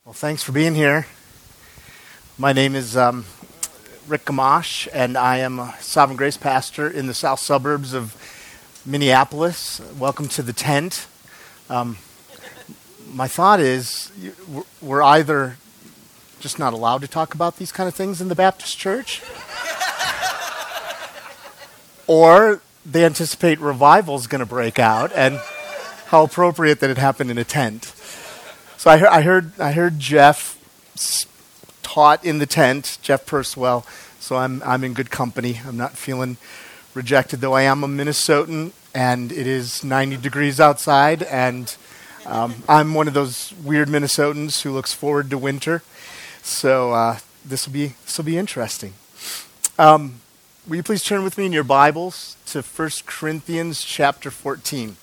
Well, thanks for being here. My name is Rick Gamache, and I am a Sovereign Grace pastor in the south suburbs of Minneapolis. Welcome to the tent. My thought is we're either just not allowed to talk about these kind of things in the Baptist church, or they anticipate revival is going to break out, and how appropriate that it happened in a tent. So I heard Jeff taught in the tent, Jeff Purswell, so I'm in good company. I'm not feeling rejected, though I am a Minnesotan, and it is 90 degrees outside, and I'm one of those weird Minnesotans who looks forward to winter. So this will be interesting. Will you please turn with me in your Bibles to 1 Corinthians chapter 14.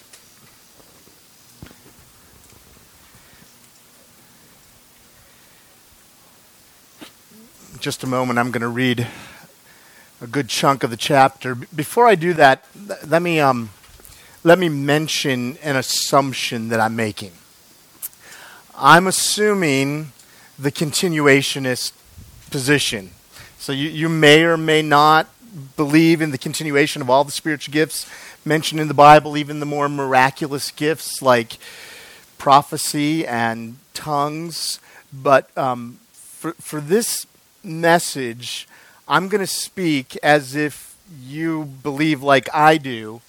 Just a moment, I'm going to read a good chunk of the chapter. Before I do that, let me mention an assumption that I'm making. I'm assuming the continuationist position. So you may or may not believe in the continuation of all the spiritual gifts mentioned in the Bible, even the more miraculous gifts like prophecy and tongues. But for this message, I'm going to speak as if you believe, like I do,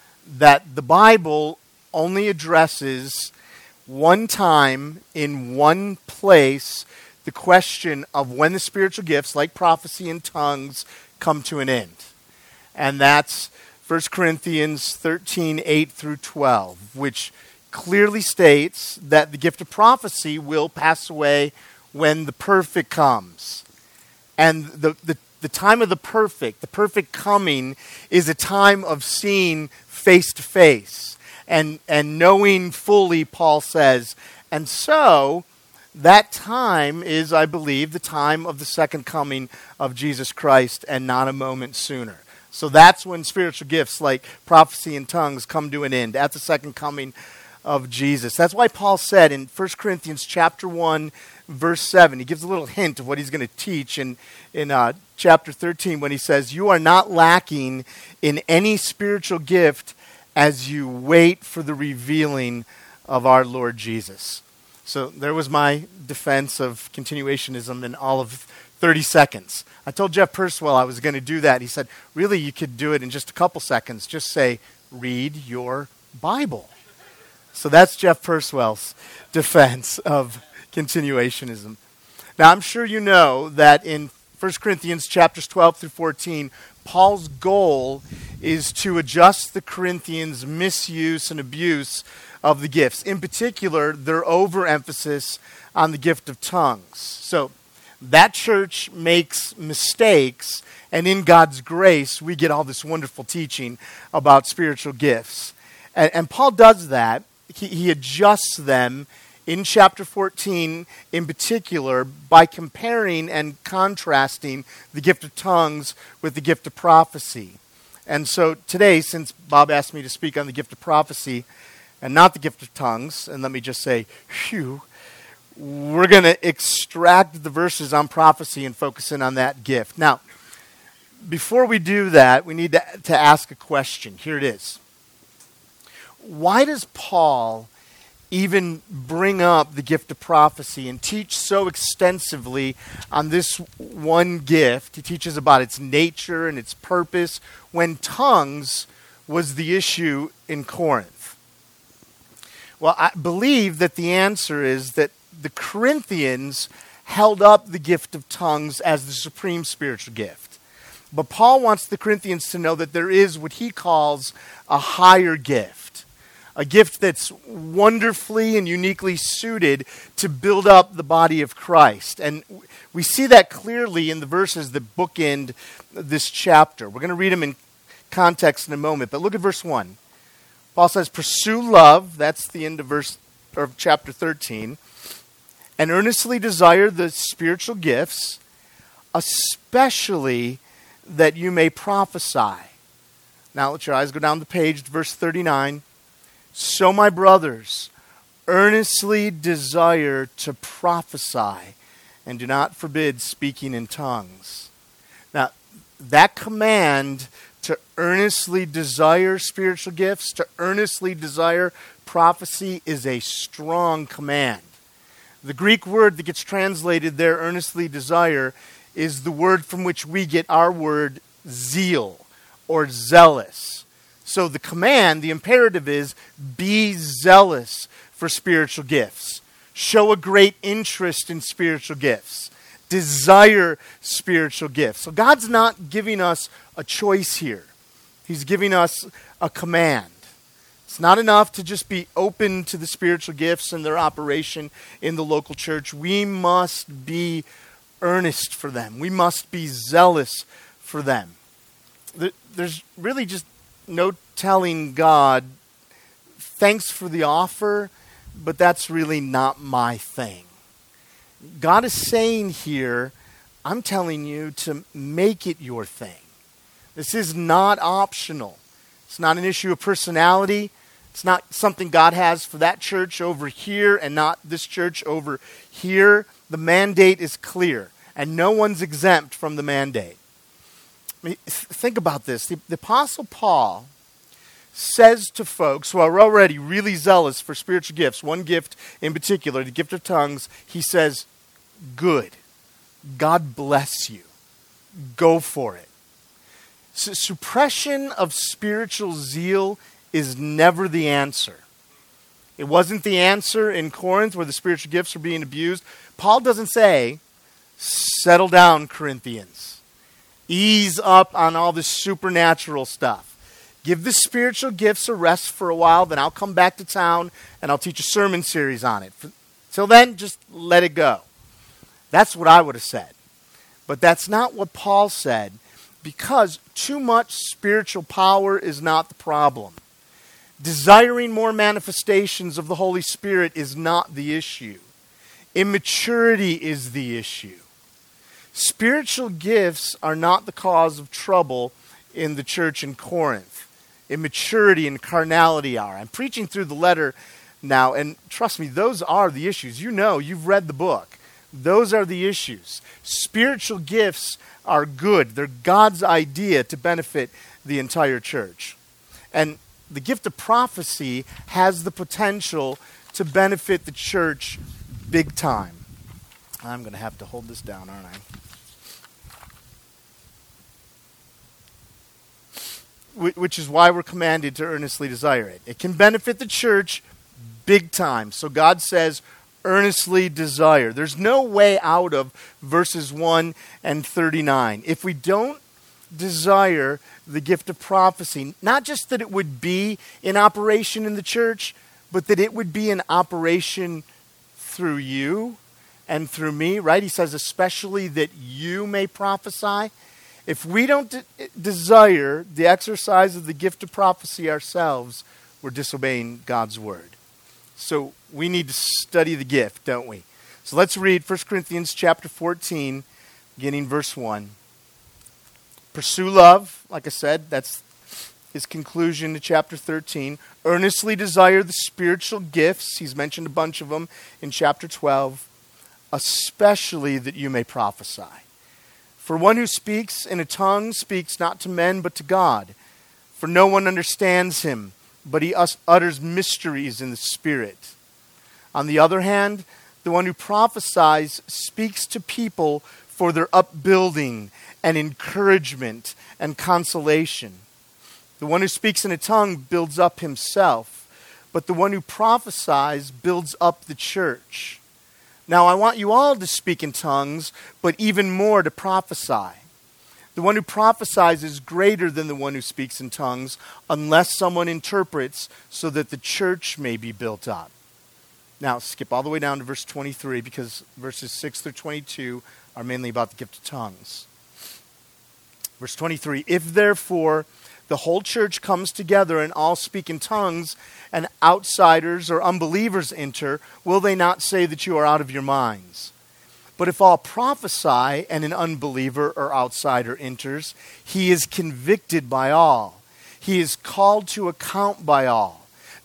that the Bible only addresses one time in one place the question of when the spiritual gifts, like prophecy and tongues, come to an end. And that's 1 Corinthians 13, 8 through 12, which clearly states that the gift of prophecy will pass away when the perfect comes. And the time of the perfect coming, is a time of seeing face to face and knowing fully, Paul says. And so that time is, I believe, the time of the second coming of Jesus Christ, and not a moment sooner. So that's when spiritual gifts like prophecy and tongues come to an end, at the second coming of Jesus. That's why Paul said in 1 Corinthians chapter 1, verse 7, he gives a little hint of what he's going to teach in chapter 13 when he says, "You are not lacking in any spiritual gift as you wait for the revealing of our Lord Jesus." So there was my defense of continuationism in all of 30 seconds. I told Jeff Purswell I was going to do that. He said, "Really, you could do it in just a couple seconds. Just say, read your Bible." So that's Jeff Purswell's defense of continuationism. Now, I'm sure you know that in 1 Corinthians chapters 12 through 14, Paul's goal is to adjust the Corinthians' misuse and abuse of the gifts. In particular, their overemphasis on the gift of tongues. So that church makes mistakes, and in God's grace, we get all this wonderful teaching about spiritual gifts. And Paul does that. He adjusts them in chapter 14 in particular by comparing and contrasting the gift of tongues with the gift of prophecy. And so today, since Bob asked me to speak on the gift of prophecy and not the gift of tongues, and let me just say, phew, we're going to extract the verses on prophecy and focus in on that gift. Now, before we do that, we need to ask a question. Here it is. Why does Paul even bring up the gift of prophecy and teach so extensively on this one gift? He teaches about its nature and its purpose when tongues was the issue in Corinth. Well, I believe that the answer is that the Corinthians held up the gift of tongues as the supreme spiritual gift. But Paul wants the Corinthians to know that there is what he calls a higher gift. A gift that's wonderfully and uniquely suited to build up the body of Christ. And we see that clearly in the verses that bookend this chapter. We're going to read them in context in a moment, but look at verse 1. Paul says, "Pursue love," that's the end of chapter 13, "and earnestly desire the spiritual gifts, especially that you may prophesy." Now let your eyes go down the page to verse 39. "So, my brothers, earnestly desire to prophesy, and do not forbid speaking in tongues. Now, that command to earnestly desire spiritual gifts, to earnestly desire prophecy, is a strong command. The Greek word that gets translated there, earnestly desire, is the word from which we get our word zeal or zealous. So the command, the imperative is, be zealous for spiritual gifts. Show a great interest in spiritual gifts. Desire spiritual gifts. So God's not giving us a choice here. He's giving us a command. It's not enough to just be open to the spiritual gifts and their operation in the local church. We must be earnest for them. We must be zealous for them. There's really just no telling God, thanks for the offer, but that's really not my thing. God is saying here, I'm telling you to make it your thing. This is not optional. It's not an issue of personality. It's not something God has for that church over here and not this church over here. The mandate is clear, and no one's exempt from the mandate. I mean, think about this. The Apostle Paul says to folks who are already really zealous for spiritual gifts, one gift in particular, the gift of tongues, he says, good. God bless you. Go for it. Suppression of spiritual zeal is never the answer. It wasn't the answer in Corinth where the spiritual gifts were being abused. Paul doesn't say, settle down, Corinthians. Ease up on all this supernatural stuff. Give the spiritual gifts a rest for a while, then I'll come back to town and I'll teach a sermon series on it. Till then, just let it go. That's what I would have said. But that's not what Paul said, because too much spiritual power is not the problem. Desiring more manifestations of the Holy Spirit is not the issue. Immaturity is the issue. Spiritual gifts are not the cause of trouble in the church in Corinth. Immaturity and carnality are. I'm preaching through the letter now, and trust me, those are the issues. You know, you've read the book. Those are the issues. Spiritual gifts are good. They're God's idea to benefit the entire church. And the gift of prophecy has the potential to benefit the church big time. I'm going to have to hold this down, aren't I? Which is why we're commanded to earnestly desire it. It can benefit the church big time. So God says, earnestly desire. There's no way out of verses 1 and 39. If we don't desire the gift of prophecy, not just that it would be in operation in the church, but that it would be in operation through you and through me, right? He says especially that you may prophesy. If we don't desire the exercise of the gift of prophecy ourselves, we're disobeying God's word. So we need to study the gift, don't we? So let's read 1 Corinthians chapter 14, beginning verse 1. Pursue love, like I said, that's his conclusion to chapter 13. Earnestly desire the spiritual gifts. He's mentioned a bunch of them in chapter 12. Especially that you may prophesy. For one who speaks in a tongue speaks not to men but to God. For no one understands him, but he utters mysteries in the Spirit. On the other hand, the one who prophesies speaks to people for their upbuilding and encouragement and consolation. The one who speaks in a tongue builds up himself, but the one who prophesies builds up the church. Now I want you all to speak in tongues, but even more to prophesy. The one who prophesies is greater than the one who speaks in tongues, unless someone interprets, so that the church may be built up. Now skip all the way down to verse 23, because verses 6 through 22 are mainly about the gift of tongues. Verse 23, if therefore the whole church comes together and all speak in tongues, and outsiders or unbelievers enter, will they not say that you are out of your minds? But if all prophesy and an unbeliever or outsider enters, he is convicted by all. He is called to account by all.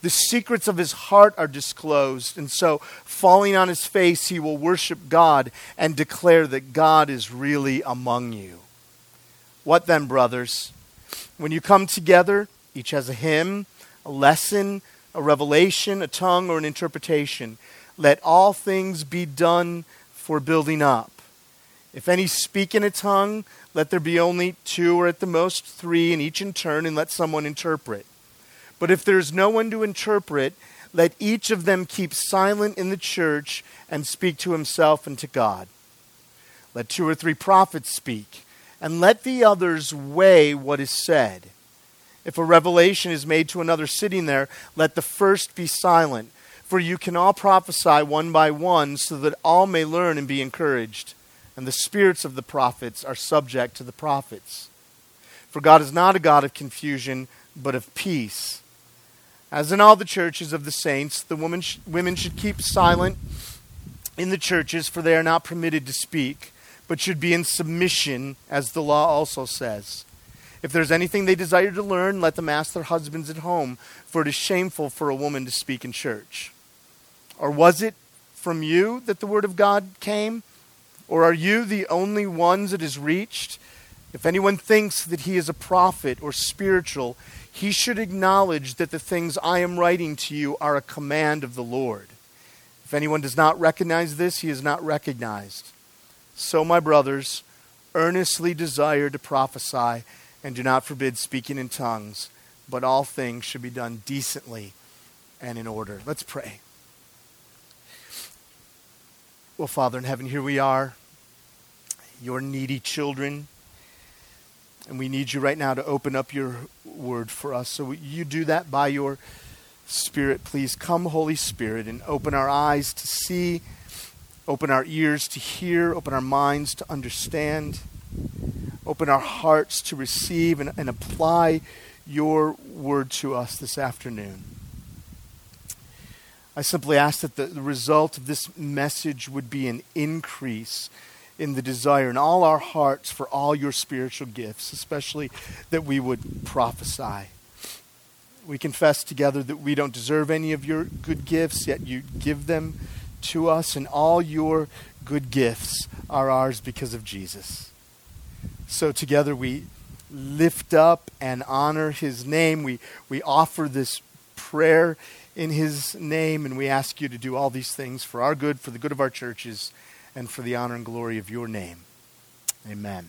The secrets of his heart are disclosed, and so, falling on his face, he will worship God and declare that God is really among you. What then, brothers? When you come together, each has a hymn, a lesson, a revelation, a tongue, or an interpretation. Let all things be done for building up. If any speak in a tongue, let there be only 2 or at the most 3, and each in turn, and let someone interpret. But if there is no one to interpret, let each of them keep silent in the church and speak to himself and to God. Let 2 or 3 prophets speak, and let the others weigh what is said. If a revelation is made to another sitting there, let the first be silent. For you can all prophesy one by one, so that all may learn and be encouraged. And the spirits of the prophets are subject to the prophets. For God is not a God of confusion, but of peace. As in all the churches of the saints, the women should keep silent in the churches, for they are not permitted to speak, but should be in submission, as the law also says. If there's anything they desire to learn, let them ask their husbands at home, for it is shameful for a woman to speak in church. Or was it from you that the word of God came? Or are you the only ones it has reached? If anyone thinks that he is a prophet or spiritual, he should acknowledge that the things I am writing to you are a command of the Lord. If anyone does not recognize this, he is not recognized. So, my brothers, earnestly desire to prophesy, and do not forbid speaking in tongues, but all things should be done decently and in order. Let's pray. Well, Father in heaven, here we are, your needy children, and we need you right now to open up your word for us. So you do that by your Spirit. Please come, Holy Spirit, and open our eyes to see, open our ears to hear, open our minds to understand, open our hearts to receive and apply your word to us this afternoon. I simply ask that the result of this message would be an increase in the desire in all our hearts for all your spiritual gifts, especially that we would prophesy. We confess together that we don't deserve any of your good gifts, yet you give them to us, and all your good gifts are ours because of Jesus. So together we lift up and honor his name. We offer this prayer in his name, and we ask you to do all these things for our good, for the good of our churches, and for the honor and glory of your name. Amen.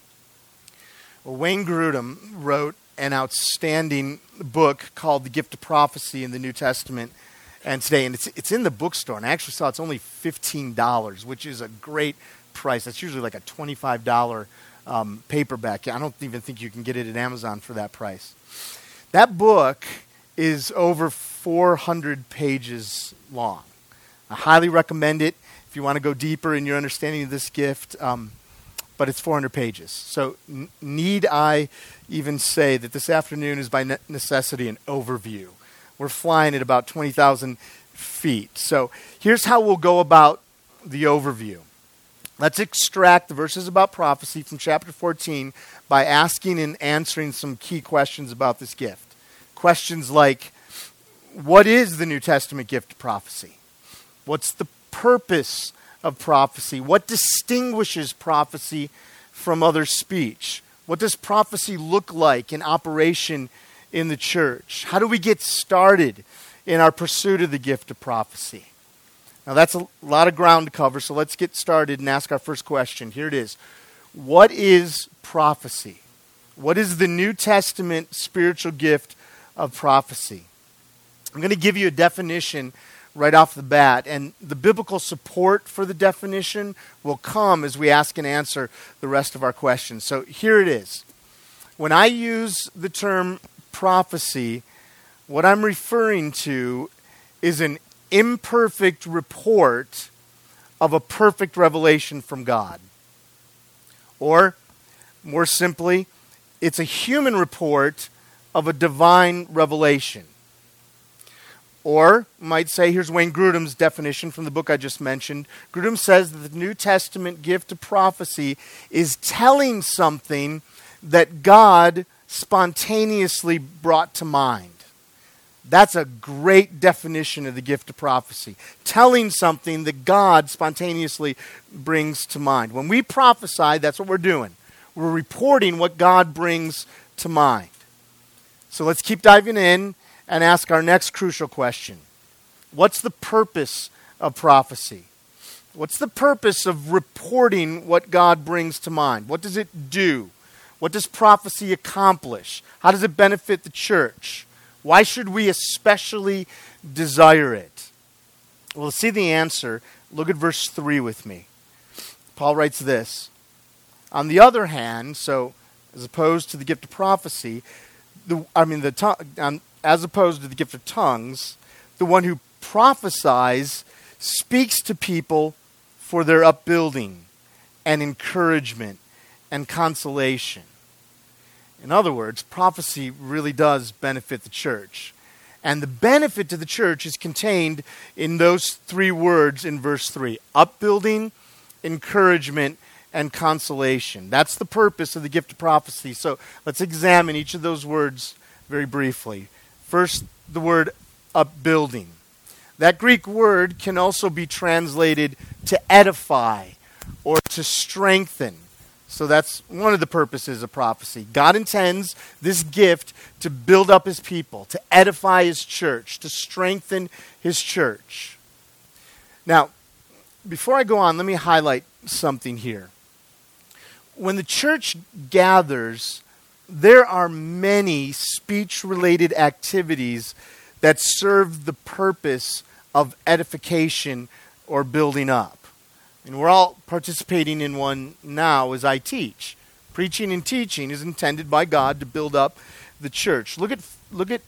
Well, Wayne Grudem wrote an outstanding book called The Gift of Prophecy in the New Testament and today, and it's in the bookstore, and I actually saw it's only $15, which is a great price. That's usually like a $25 paperback. I don't even think you can get it at Amazon for that price. That book is over 400 pages long. I highly recommend it if you want to go deeper in your understanding of this gift, but it's 400 pages. So need I even say that this afternoon is by necessity an overview. We're flying at about 20,000 feet. So here's how we'll go about the overview. Let's extract the verses about prophecy from chapter 14 by asking and answering some key questions about this gift. Questions like, what is the New Testament gift of prophecy? What's the purpose of prophecy? What distinguishes prophecy from other speech? What does prophecy look like in operation in the church? How do we get started in our pursuit of the gift of prophecy? Now that's a lot of ground to cover, so let's get started and ask our first question. Here it is. What is prophecy? What is the New Testament spiritual gift of prophecy? I'm going to give you a definition right off the bat, and the biblical support for the definition will come as we ask and answer the rest of our questions. So here it is. When I use the term prophecy, what I'm referring to is an imperfect report of a perfect revelation from God. Or, more simply, it's a human report of a divine revelation. Or, might say, here's Wayne Grudem's definition from the book I just mentioned. Grudem says that the New Testament gift of prophecy is telling something that God spontaneously brought to mind. That's a great definition of the gift of prophecy. Telling something that God spontaneously brings to mind. When we prophesy, that's what we're doing. We're reporting what God brings to mind. So let's keep diving in and ask our next crucial question. What's the purpose of prophecy? What's the purpose of reporting what God brings to mind? What does it do? What does prophecy accomplish? How does it benefit the church? Why should we especially desire it? Well, to see the answer, look at verse 3 with me. Paul writes this. On the other hand, so as opposed to the gift of prophecy, as opposed to the gift of tongues, the one who prophesies speaks to people for their upbuilding and encouragement and consolation. In other words, prophecy really does benefit the church. And the benefit to the church is contained in those three words in verse 3. Upbuilding, encouragement, and consolation. That's the purpose of the gift of prophecy. So let's examine each of those words very briefly. First, the word upbuilding. That Greek word can also be translated to edify or to strengthen. So that's one of the purposes of prophecy. God intends this gift to build up his people, to edify his church, to strengthen his church. Now, before I go on, let me highlight something here. When the church gathers, there are many speech-related activities that serve the purpose of edification or building up. And we're all participating in one now as I teach. Preaching and teaching is intended by God to build up the church. Look at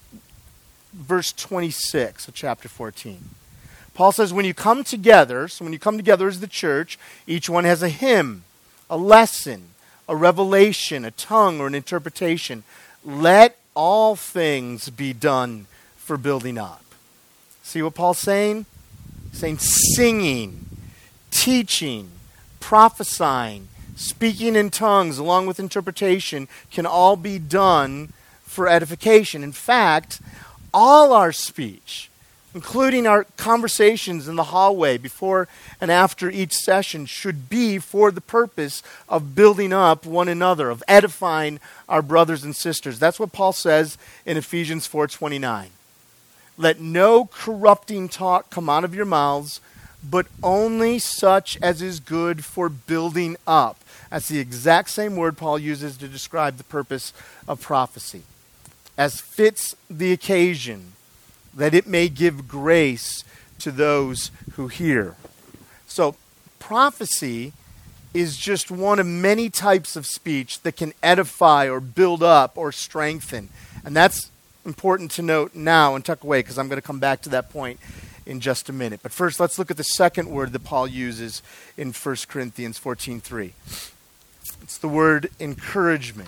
verse 26 of chapter 14. Paul says, when you come together, so when you come together as the church, each one has a hymn, a lesson, a revelation, a tongue, or an interpretation. Let all things be done for building up. See what Paul's saying? He's saying singing, teaching, prophesying, speaking in tongues, along with interpretation, can all be done for edification. In fact, all our speech, including our conversations in the hallway before and after each session, should be for the purpose of building up one another, of edifying our brothers and sisters. That's what Paul says in Ephesians 4:29. Let no corrupting talk come out of your mouths, but only such as is good for building up. That's the exact same word Paul uses to describe the purpose of prophecy. As fits the occasion, that it may give grace to those who hear. So, prophecy is just one of many types of speech that can edify or build up or strengthen. And that's important to note now and tuck away, because I'm going to come back to that point in just a minute. But first, let's look at the second word that Paul uses in 1 Corinthians 14:3. It's the word encouragement.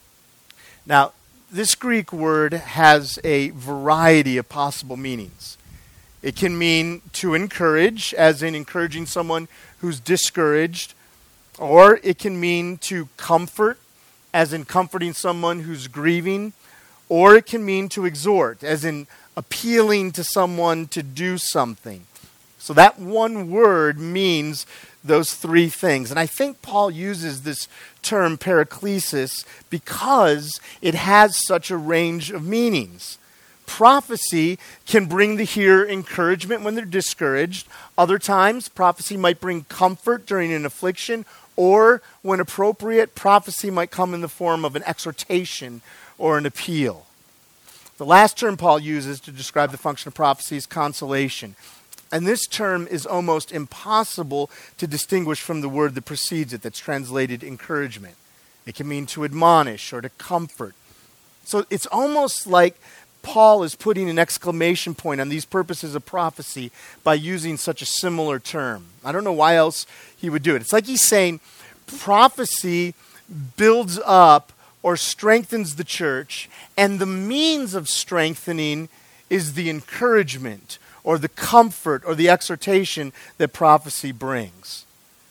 Now, this Greek word has a variety of possible meanings. It can mean to encourage, as in encouraging someone who's discouraged, or it can mean to comfort, as in comforting someone who's grieving, or it can mean to exhort, as in appealing to someone to do something. So that one word means those three things. And I think Paul uses this term paraklesis because it has such a range of meanings. Prophecy can bring the hearer encouragement when they're discouraged. Other times, prophecy might bring comfort during an affliction, or when appropriate, prophecy might come in the form of an exhortation or an appeal. The last term Paul uses to describe the function of prophecy is consolation. And this term is almost impossible to distinguish from the word that precedes it, that's translated encouragement. It can mean to admonish or to comfort. So it's almost like Paul is putting an exclamation point on these purposes of prophecy by using such a similar term. I don't know why else he would do it. It's like he's saying prophecy builds up or strengthens the church, and the means of strengthening is the encouragement or the comfort or the exhortation that prophecy brings.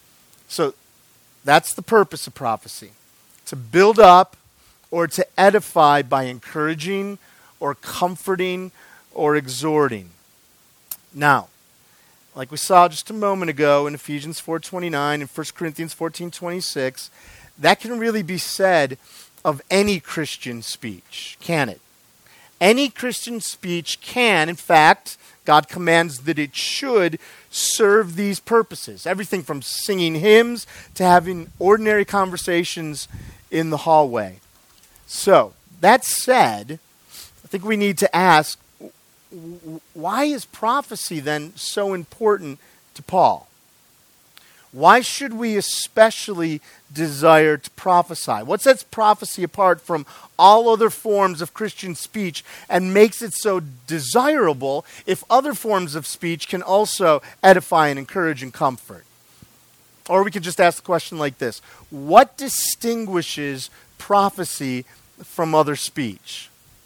So that's the purpose of prophecy. To build up or to edify by encouraging or comforting or exhorting. Now, like we saw just a moment ago in Ephesians 4:29 and 1 Corinthians 14:26, that can really be said of any Christian speech, can it? Any Christian speech can, in fact, God commands that it should serve these purposes. Everything from singing hymns to having ordinary conversations in the hallway. So, that said, I think we need to ask, why is prophecy then so important to Paul? Why should we especially desire to prophesy? What sets prophecy apart from all other forms of Christian speech and makes it so desirable if other forms of speech can also edify and encourage and comfort? Or we could just ask the question like this: what distinguishes prophecy from other speech?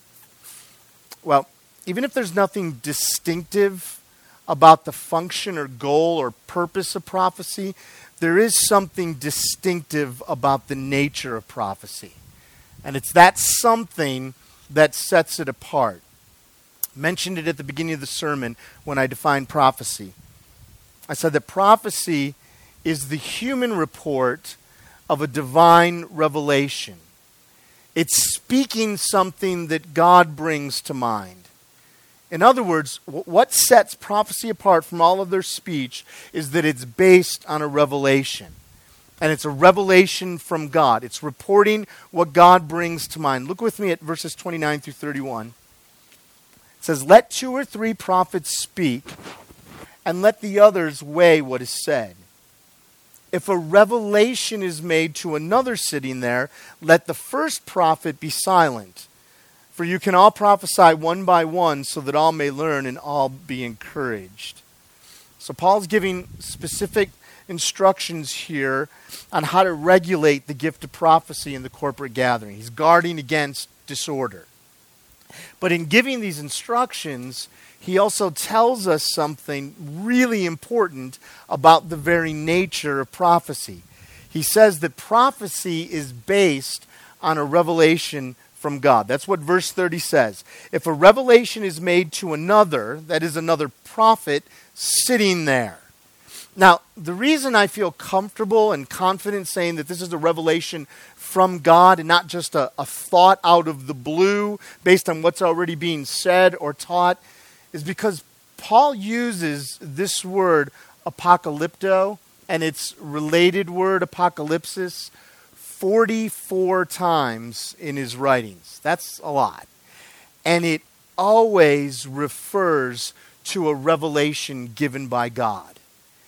Well, even if there's nothing distinctive about the function or goal or purpose of prophecy, there is something distinctive about the nature of prophecy. And it's that something that sets it apart. I mentioned it at the beginning of the sermon when I defined prophecy. I said that prophecy is the human report of a divine revelation. It's speaking something that God brings to mind. In other words, what sets prophecy apart from all of their speech is that it's based on a revelation. And it's a revelation from God. It's reporting what God brings to mind. Look with me at verses 29 through 31. It says, "Let 2 or 3 prophets speak, and let the others weigh what is said. If a revelation is made to another sitting there, let the first prophet be silent. For you can all prophesy one by one so that all may learn and all be encouraged." So Paul's giving specific instructions here on how to regulate the gift of prophecy in the corporate gathering. He's guarding against disorder. But in giving these instructions, he also tells us something really important about the very nature of prophecy. He says that prophecy is based on a revelation from God. That's what verse 30 says. If a revelation is made to another, that is another prophet sitting there. Now, the reason I feel comfortable and confident saying that this is a revelation from God and not just a thought out of the blue based on what's already being said or taught is because Paul uses this word apocalypto and its related word apocalypsis 44 times in his writings. That's a lot. And it always refers to a revelation given by God.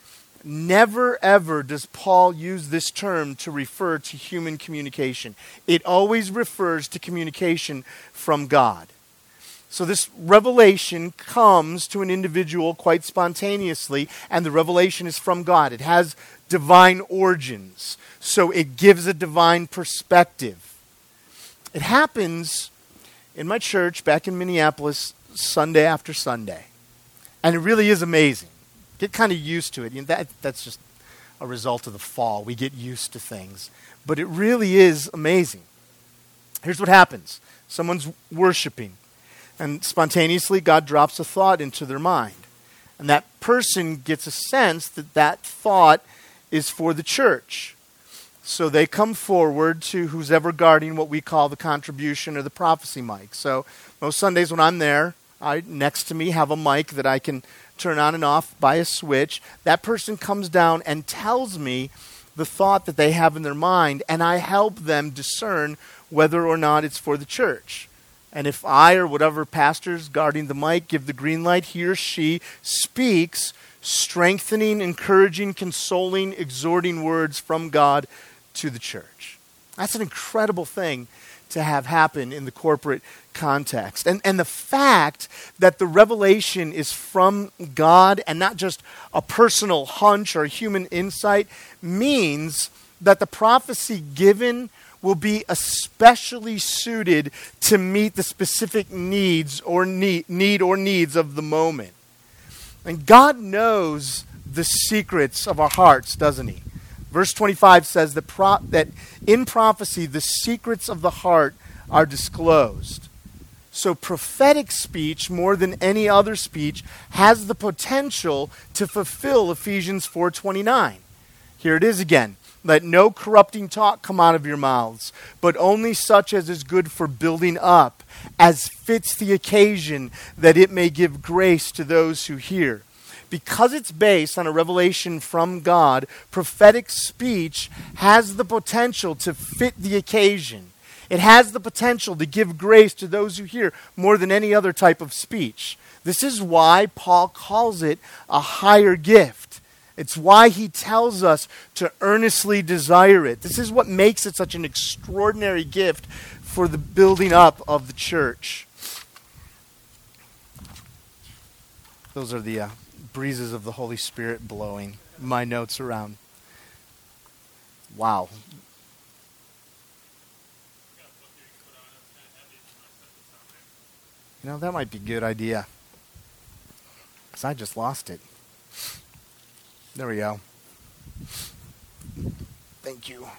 Never ever does Paul use this term to refer to human communication. It always refers to communication from God. So this revelation comes to an individual quite spontaneously, and the revelation is from God. It has divine origins, so it gives a divine perspective. It happens in my church back in Minneapolis Sunday after Sunday, and it really is amazing. Get kind of used to it. You know, that's just a result of the fall. We get used to things, but it really is amazing. Here's what happens. Someone's worshiping, and spontaneously God drops a thought into their mind. And that person gets a sense that that thought is for the church. So they come forward to who's ever guarding what we call the contribution or the prophecy mic. So most Sundays when I'm there, next to me have a mic that I can turn on and off by a switch. That person comes down and tells me the thought that they have in their mind, and I help them discern whether or not it's for the church. And if I or whatever pastor's guarding the mic give the green light, he or she speaks strengthening, encouraging, consoling, exhorting words from God to the church. That's an incredible thing to have happen in the corporate context. And the fact that the revelation is from God and not just a personal hunch or human insight means that the prophecy given will be especially suited to meet the specific needs or needs of the moment. And God knows the secrets of our hearts, doesn't he? Verse 25 says that in prophecy, the secrets of the heart are disclosed. So prophetic speech, more than any other speech, has the potential to fulfill Ephesians 4:29. Here it is again. Let no corrupting talk come out of your mouths, but only such as is good for building up, as fits the occasion, that it may give grace to those who hear. Because it's based on a revelation from God, prophetic speech has the potential to fit the occasion. It has the potential to give grace to those who hear more than any other type of speech. This is why Paul calls it a higher gift. It's why he tells us to earnestly desire it. This is what makes it such an extraordinary gift for the building up of the church. Those are the breezes of the Holy Spirit blowing my notes around. Wow. You know, that might be a good idea. Because I just lost it. There we go. Thank you.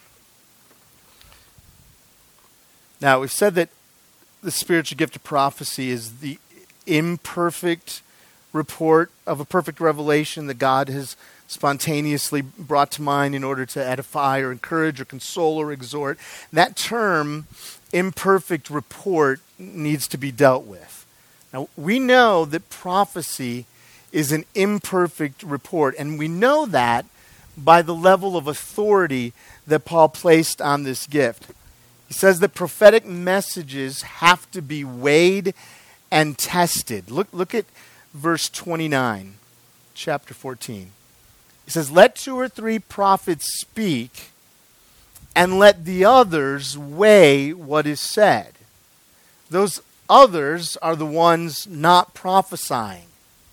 Now, we've said that the spiritual gift of prophecy is the imperfect report of a perfect revelation that God has spontaneously brought to mind in order to edify or encourage or console or exhort. That term, imperfect report, needs to be dealt with. Now, we know that prophecy is an imperfect report, and we know that by the level of authority that Paul placed on this gift. He says that prophetic messages have to be weighed and tested. Look at verse 29, chapter 14. He says, let 2 or 3 prophets speak, and let the others weigh what is said. Those others are the ones not prophesying.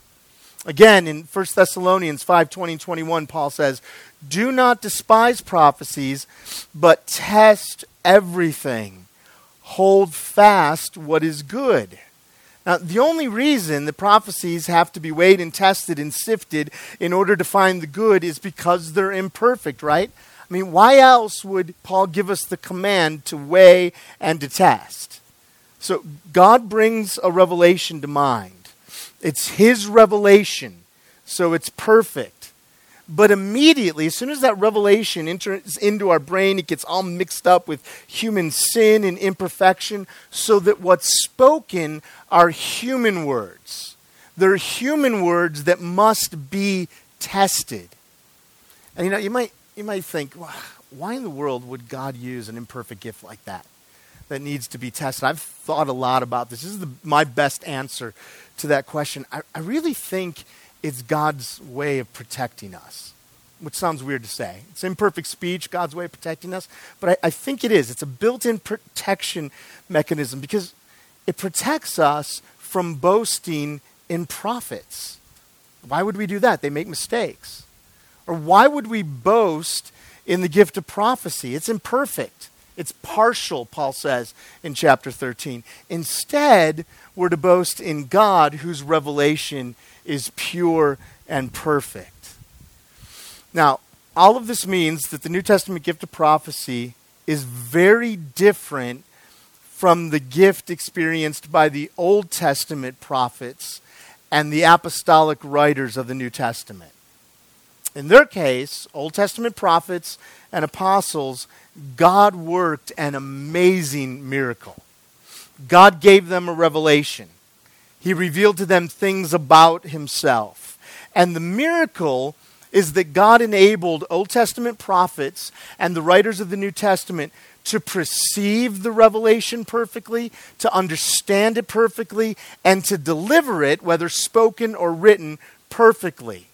Again, in 1 Thessalonians 5:20 and 21, Paul says, do not despise prophecies, but test everything. Hold fast what is good. Now, the only reason the prophecies have to be weighed and tested and sifted in order to find the good is because they're imperfect, right? I mean, why else would Paul give us the command to weigh and to test? So God brings a revelation to mind. It's his revelation, so it's perfect. But immediately, as soon as that revelation enters into our brain, it gets all mixed up with human sin and imperfection, so that what's spoken are human words. They're human words that must be tested. And you might think, well, why in the world would God use an imperfect gift like that needs to be tested? I've thought a lot about this. This is my best answer to that question. I really think it's God's way of protecting us, which sounds weird to say. It's imperfect speech, God's way of protecting us, but I think it is. It's a built-in protection mechanism because it protects us from boasting in prophets. Why would we do that? They make mistakes. Or why would we boast in the gift of prophecy? It's imperfect. It's partial, Paul says in chapter 13. Instead, we're to boast in God, whose revelation is pure and perfect. Now, all of this means that the New Testament gift of prophecy is very different from the gift experienced by the Old Testament prophets and the apostolic writers of the New Testament. In their case, Old Testament prophets and apostles, God worked an amazing miracle. God gave them a revelation. He revealed to them things about himself. And the miracle is that God enabled Old Testament prophets and the writers of the New Testament to perceive the revelation perfectly, to understand it perfectly, and to deliver it, whether spoken or written, perfectly.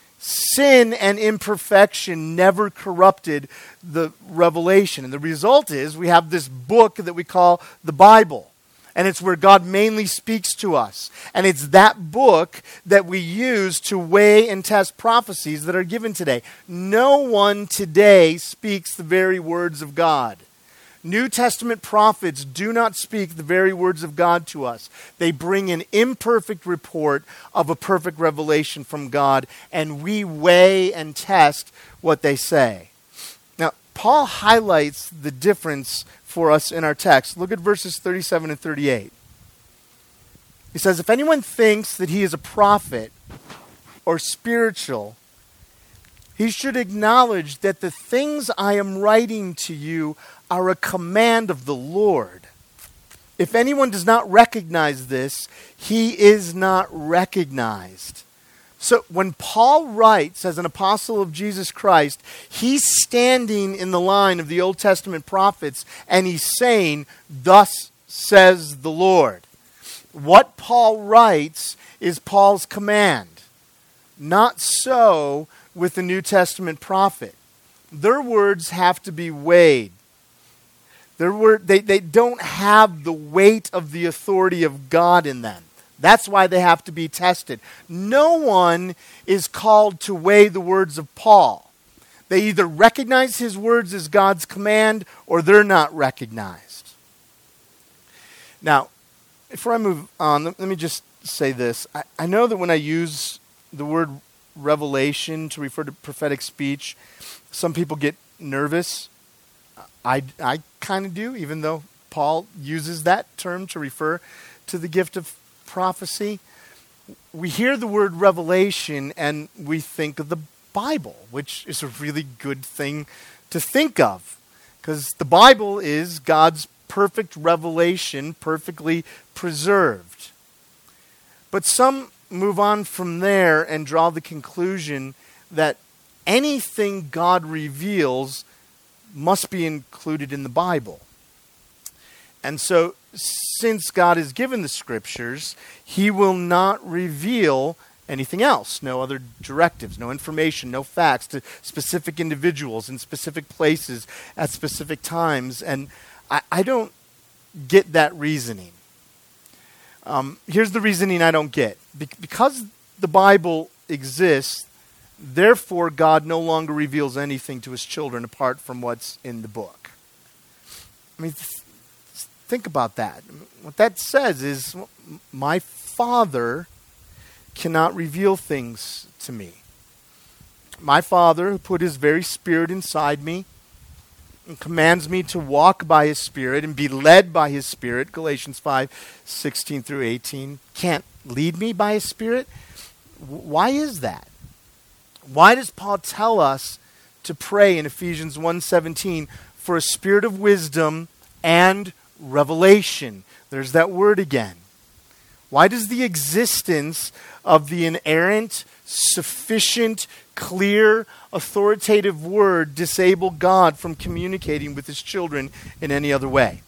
Sin and imperfection never corrupted the revelation. And the result is we have this book that we call the Bible. And it's where God mainly speaks to us. And it's that book that we use to weigh and test prophecies that are given today. No one today speaks the very words of God. New Testament prophets do not speak the very words of God to us. They bring an imperfect report of a perfect revelation from God, and we weigh and test what they say. Now, Paul highlights the difference for us in our text. Look at verses 37 and 38. He says, if anyone thinks that he is a prophet or spiritual, he should acknowledge that the things I am writing to you are a command of the Lord. If anyone does not recognize this, he is not recognized. So when Paul writes as an apostle of Jesus Christ, he's standing in the line of the Old Testament prophets, and he's saying, thus says the Lord. What Paul writes is Paul's command. Not so with the New Testament prophet. Their words have to be weighed. They don't have the weight of the authority of God in them. That's why they have to be tested. No one is called to weigh the words of Paul. They either recognize his words as God's command or they're not recognized. Now, before I move on, let me just say this. I know that when I use the word revelation to refer to prophetic speech, some people get nervous. I kind of do, even though Paul uses that term to refer to the gift of prophecy. We hear the word revelation and we think of the Bible, which is a really good thing to think of, because the Bible is God's perfect revelation, perfectly preserved. But some move on from there and draw the conclusion that anything God reveals must be included in the Bible. And so, since God has given the Scriptures, He will not reveal anything else. No other directives, no information, no facts to specific individuals in specific places at specific times. And I don't get that reasoning. Here's the reasoning I don't get. Because the Bible exists, therefore God no longer reveals anything to His children apart from what's in the book. I mean, think about that. What that says is, my Father cannot reveal things to me. My Father, who put His very Spirit inside me and commands me to walk by His Spirit and be led by His Spirit, Galatians 5:16 through 18, can't lead me by His Spirit? Why is that? Why does Paul tell us to pray in Ephesians 1:17 for a spirit of wisdom and revelation? There's that word again. Why does the existence of the inerrant, sufficient, clear, authoritative word disable God from communicating with His children in any other way?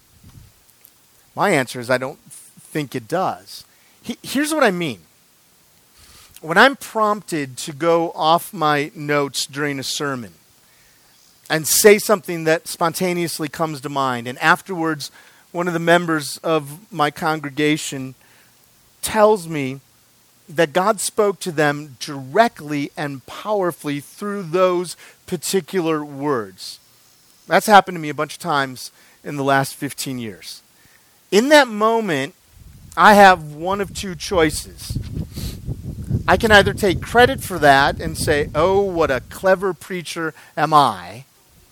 My answer is I don't think it does. Here's what I mean. When I'm prompted to go off my notes during a sermon and say something that spontaneously comes to mind, and afterwards one of the members of my congregation tells me that God spoke to them directly and powerfully through those particular words. That's happened to me a bunch of times in the last 15 years. In that moment, I have one of two choices. I can either take credit for that and say, oh, what a clever preacher am I,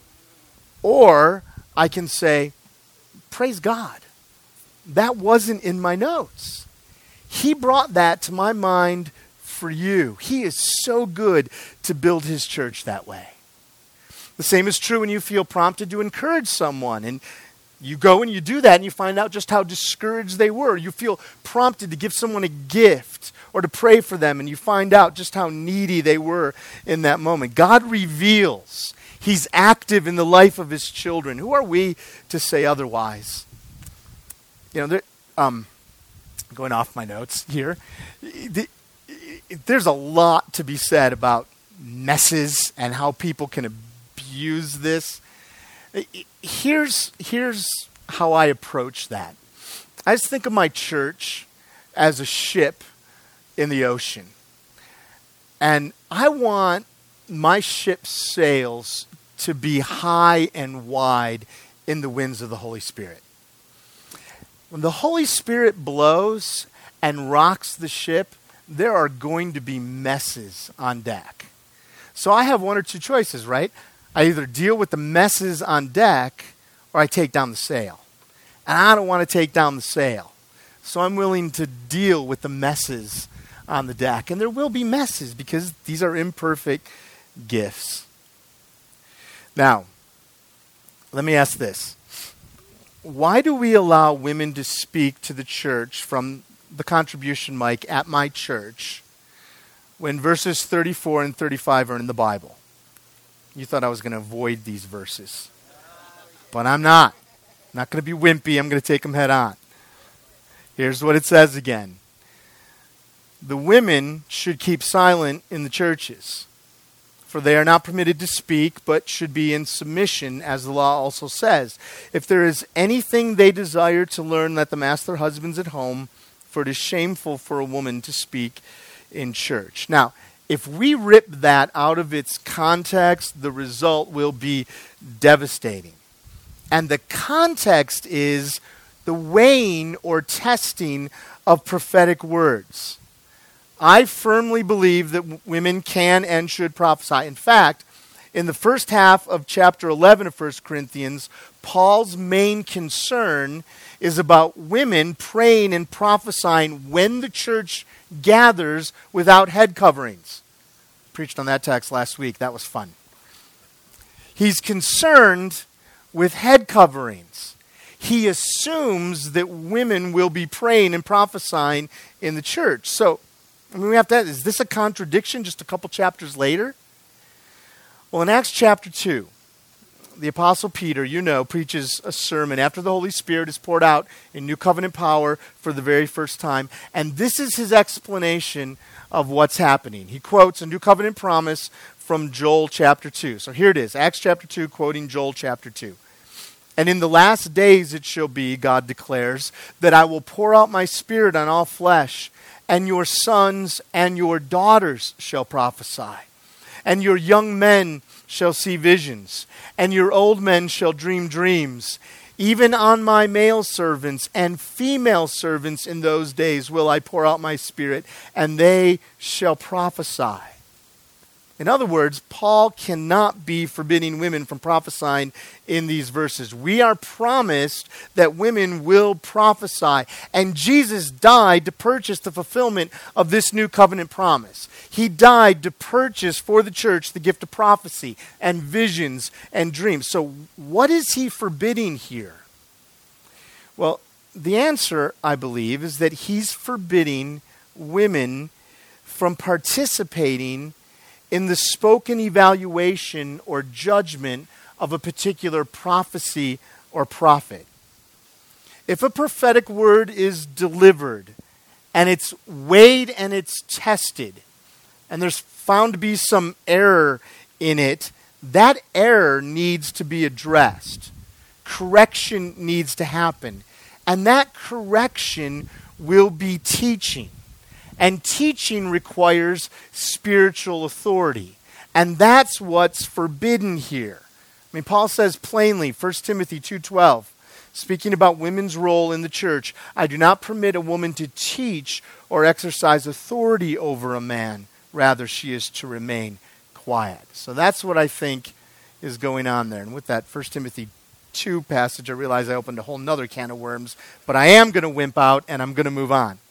or I can say, praise God, that wasn't in my notes. He brought that to my mind for you. He is so good to build His church that way. The same is true when you feel prompted to encourage someone, and you go and you do that and you find out just how discouraged they were. You feel prompted to give someone a gift or to pray for them, and you find out just how needy they were in that moment. God reveals. He's active in the life of His children. Who are we to say otherwise? You know, going off my notes here, there's a lot to be said about messes and how people can abuse this. Here's how I approach that. I just think of my church as a ship in the ocean. And I want my ship's sails to be high and wide in the winds of the Holy Spirit. When the Holy Spirit blows and rocks the ship, there are going to be messes on deck. So I have one or two choices, right? I either deal with the messes on deck or I take down the sail. And I don't want to take down the sail. So I'm willing to deal with the messes on the deck. And there will be messes because these are imperfect gifts. Now, let me ask this. Why do we allow women to speak to the church from the contribution mic at my church when verses 34 and 35 are in the Bible? You thought I was going to avoid these verses. But I'm not. I'm not going to be wimpy. I'm going to take them head on. Here's what it says again. The women should keep silent in the churches, for they are not permitted to speak, but should be in submission, as the law also says. If there is anything they desire to learn, let them ask their husbands at home, for it is shameful for a woman to speak in church. Now, if we rip that out of its context, the result will be devastating. And the context is the weighing or testing of prophetic words. I firmly believe that women can and should prophesy. In fact, in the first half of chapter 11 of 1 Corinthians, Paul's main concern is about women praying and prophesying when the church gathers without head coverings. Preached on that text last week. That was fun. He's concerned with head coverings. He assumes that women will be praying and prophesying in the church. So, we have to ask, is this a contradiction just a couple chapters later? Well, in Acts chapter 2, the Apostle Peter, preaches a sermon after the Holy Spirit is poured out in New Covenant power for the very first time. And this is his explanation of what's happening. He quotes a New Covenant promise from Joel chapter 2. So here it is, Acts chapter 2, quoting Joel chapter 2. And in the last days it shall be, God declares, that I will pour out my Spirit on all flesh, and your sons and your daughters shall prophesy, and your young men shall see visions, and your old men shall dream dreams. Even on my male servants and female servants in those days will I pour out my Spirit, and they shall prophesy. In other words, Paul cannot be forbidding women from prophesying in these verses. We are promised that women will prophesy, and Jesus died to purchase the fulfillment of this new covenant promise. He died to purchase for the church the gift of prophecy and visions and dreams. So what is he forbidding here? Well, the answer, I believe, is that he's forbidding women from participating in the spoken evaluation or judgment of a particular prophecy or prophet. If a prophetic word is delivered and it's weighed and it's tested and there's found to be some error in it, that error needs to be addressed. Correction needs to happen. And that correction will be teaching. And teaching requires spiritual authority. And that's what's forbidden here. I mean, Paul says plainly, 1 Timothy 2:12, speaking about women's role in the church, I do not permit a woman to teach or exercise authority over a man. Rather, she is to remain quiet. So that's what I think is going on there. And with that 1 Timothy 2 passage, I realize I opened a whole nother can of worms, but I am going to wimp out and I'm going to move on.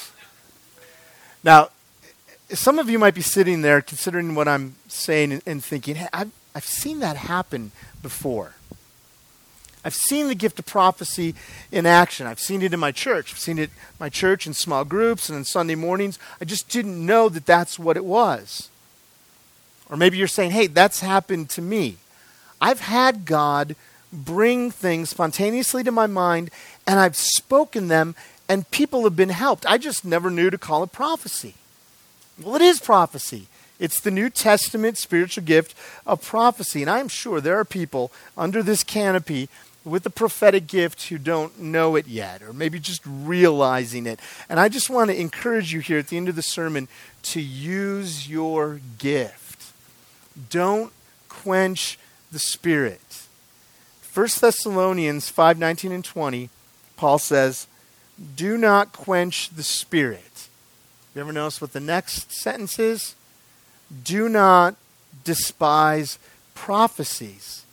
Now, some of you might be sitting there considering what I'm saying and thinking, hey, I've seen that happen before. I've seen the gift of prophecy in action. I've seen it in my church. I've seen it in my church in small groups and on Sunday mornings. I just didn't know that that's what it was. Or maybe you're saying, hey, that's happened to me. I've had God bring things spontaneously to my mind, and I've spoken them, and people have been helped. I just never knew to call it prophecy. Well, it is prophecy. It's the New Testament spiritual gift of prophecy. And I'm sure there are people under this canopy with the prophetic gift who don't know it yet, or maybe just realizing it. And I just want to encourage you here at the end of the sermon to use your gift. Don't quench the Spirit. 1 Thessalonians 5:19 and 20, Paul says, do not quench the Spirit. You ever notice what the next sentence is? Do not despise prophecies.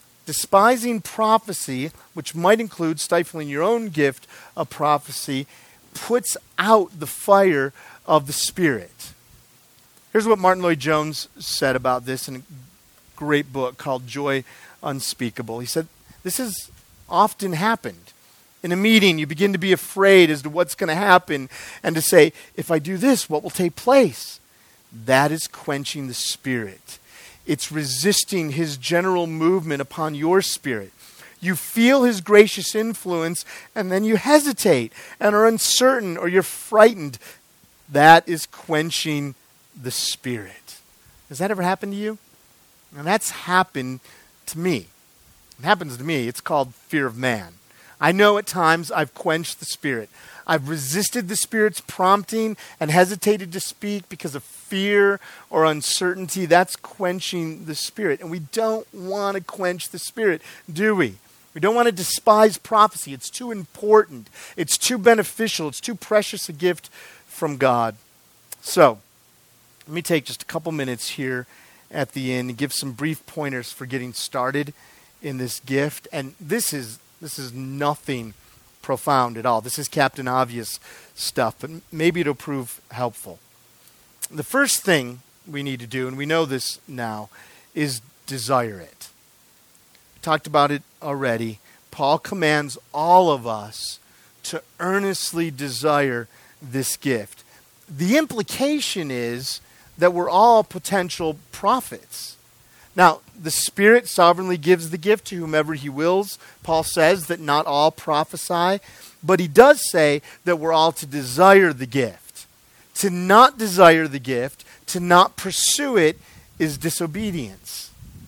Despising prophecy, which might include stifling your own gift of prophecy, puts out the fire of the Spirit. Here's what Martin Lloyd-Jones said about this in a great book called Joy Unspeakable. He said, this has often happened. In a meeting, you begin to be afraid as to what's going to happen and to say, if I do this, what will take place? That is quenching the Spirit. It's resisting his general movement upon your spirit. You feel his gracious influence, and then you hesitate and are uncertain, or you're frightened. That is quenching the Spirit. Has that ever happened to you? And that's happened to me. It happens to me. It's called fear of man. I know at times I've quenched the Spirit. I've resisted the Spirit's prompting and hesitated to speak because of fear or uncertainty. That's quenching the Spirit. And we don't want to quench the Spirit, do we? We don't want to despise prophecy. It's too important. It's too beneficial. It's too precious a gift from God. So, let me take just a couple minutes here at the end and give some brief pointers for getting started in this gift. And this is nothing profound at all. This is Captain Obvious stuff, but maybe it'll prove helpful. The first thing we need to do, and we know this now, is desire it. We talked about it already. Paul commands all of us to earnestly desire this gift. The implication is that we're all potential prophets. Now, the Spirit sovereignly gives the gift to whomever he wills. Paul says that not all prophesy, but he does say that we're all to desire the gift. To not desire the gift, to not pursue it, is disobedience.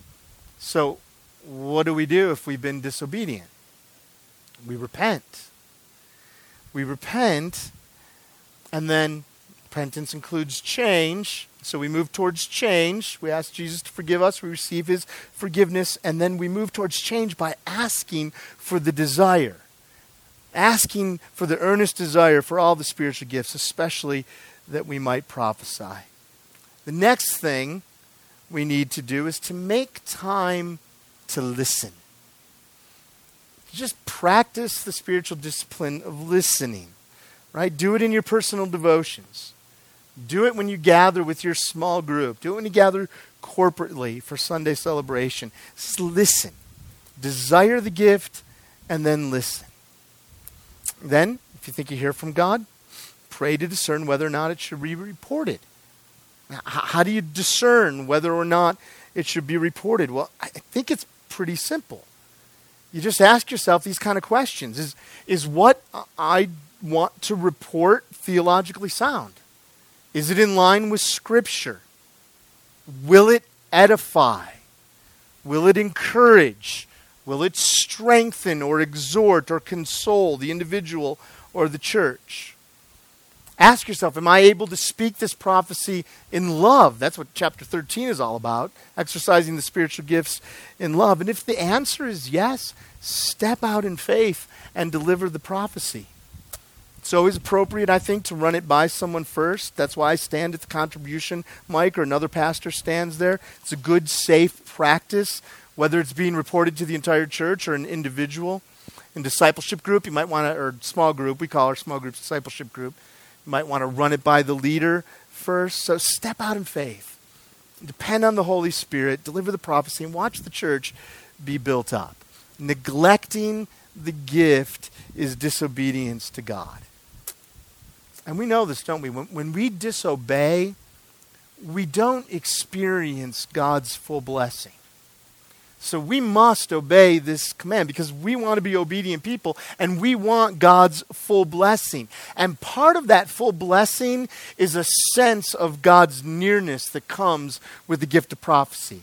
So, what do we do if we've been disobedient? We repent. We repent, and then repentance includes change. So we move towards change. We ask Jesus to forgive us. We receive his forgiveness. And then we move towards change by asking for the desire. Asking for the earnest desire for all the spiritual gifts, especially that we might prophesy. The next thing we need to do is to make time to listen. Just practice the spiritual discipline of listening. Right? Do it in your personal devotions. Do it when you gather with your small group. Do it when you gather corporately for Sunday celebration. Just listen. Desire the gift and then listen. Then, if you think you hear from God, pray to discern whether or not it should be reported. Now, how do you discern whether or not it should be reported? Well, I think it's pretty simple. You just ask yourself these kind of questions. Is what I want to report theologically sound? Is it in line with Scripture? Will it edify? Will it encourage? Will it strengthen or exhort or console the individual or the church? Ask yourself, am I able to speak this prophecy in love? That's what chapter 13 is all about, exercising the spiritual gifts in love. And if the answer is yes, step out in faith and deliver the prophecy. It's always appropriate, I think, to run it by someone first. That's why I stand at the contribution mic or another pastor stands there. It's a good, safe practice, whether it's being reported to the entire church or an individual. In discipleship group, you might want to, or small group, we call our small group discipleship group, you might want to run it by the leader first. So step out in faith. Depend on the Holy Spirit, deliver the prophecy, and watch the church be built up. Neglecting the gift is disobedience to God. And we know this, don't we? When we disobey, we don't experience God's full blessing. So we must obey this command because we want to be obedient people and we want God's full blessing. And part of that full blessing is a sense of God's nearness that comes with the gift of prophecy.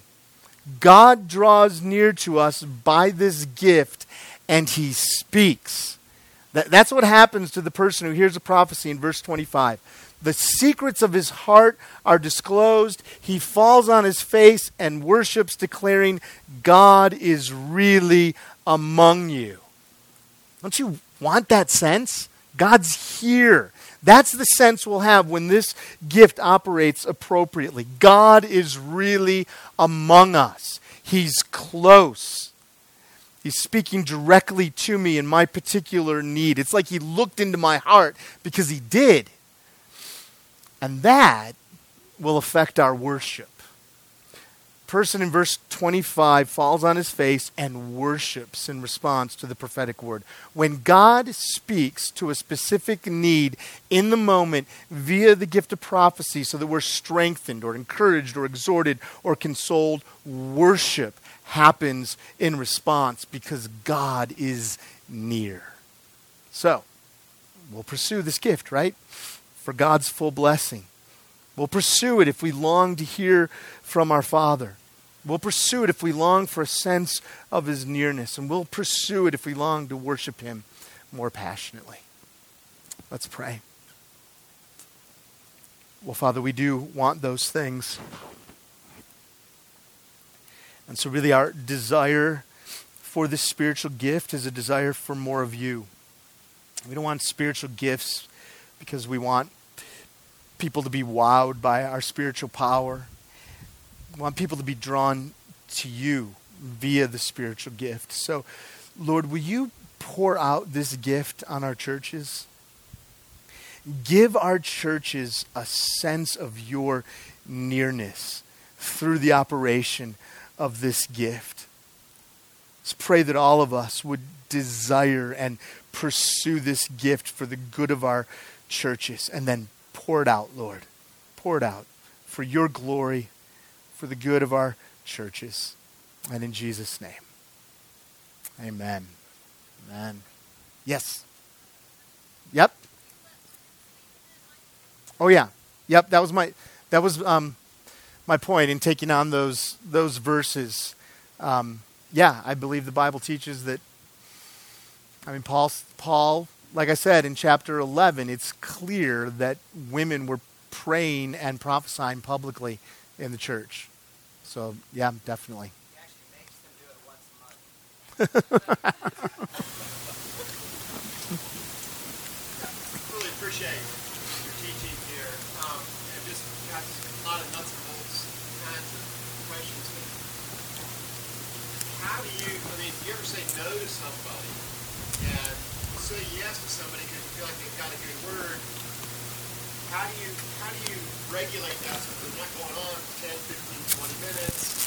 God draws near to us by this gift and he speaks. That's what happens to the person who hears a prophecy in verse 25. The secrets of his heart are disclosed. He falls on his face and worships, declaring, God is really among you. Don't you want that sense? God's here. That's the sense we'll have when this gift operates appropriately. God is really among us. He's close. He's speaking directly to me in my particular need. It's like he looked into my heart, because he did. And that will affect our worship. Person in verse 25 falls on his face and worships in response to the prophetic word. When God speaks to a specific need in the moment via the gift of prophecy so that we're strengthened or encouraged or exhorted or consoled, worship happens in response because God is near. So, we'll pursue this gift, right? For God's full blessing. We'll pursue it if we long to hear from our Father. We'll pursue it if we long for a sense of his nearness. And we'll pursue it if we long to worship him more passionately. Let's pray. Well, Father, we do want those things. And so really our desire for this spiritual gift is a desire for more of you. We don't want spiritual gifts because we want people to be wowed by our spiritual power. We want people to be drawn to you via the spiritual gift. So, Lord, will you pour out this gift on our churches? Give our churches a sense of your nearness through the operation of this gift. Let's pray that all of us would desire and pursue this gift for the good of our churches, and then pour it out, Lord. Pour it out for your glory, for the good of our churches. And in Jesus' name. Amen. Amen. Yes. Yep. Oh yeah. Yep, that was my point in taking on those verses. I believe the Bible teaches that, Paul, like I said, in chapter 11, it's clear that women were praying and prophesying publicly in the church. So, yeah, definitely. He actually makes them do it once a month. Really appreciate your teaching here. And just got a lot of nuts and bolts kinds of questions. How do you ever say no to somebody and say yes to somebody because you feel like they've got a good word? How do you regulate that so they're not going on for 10, 15, 20 minutes?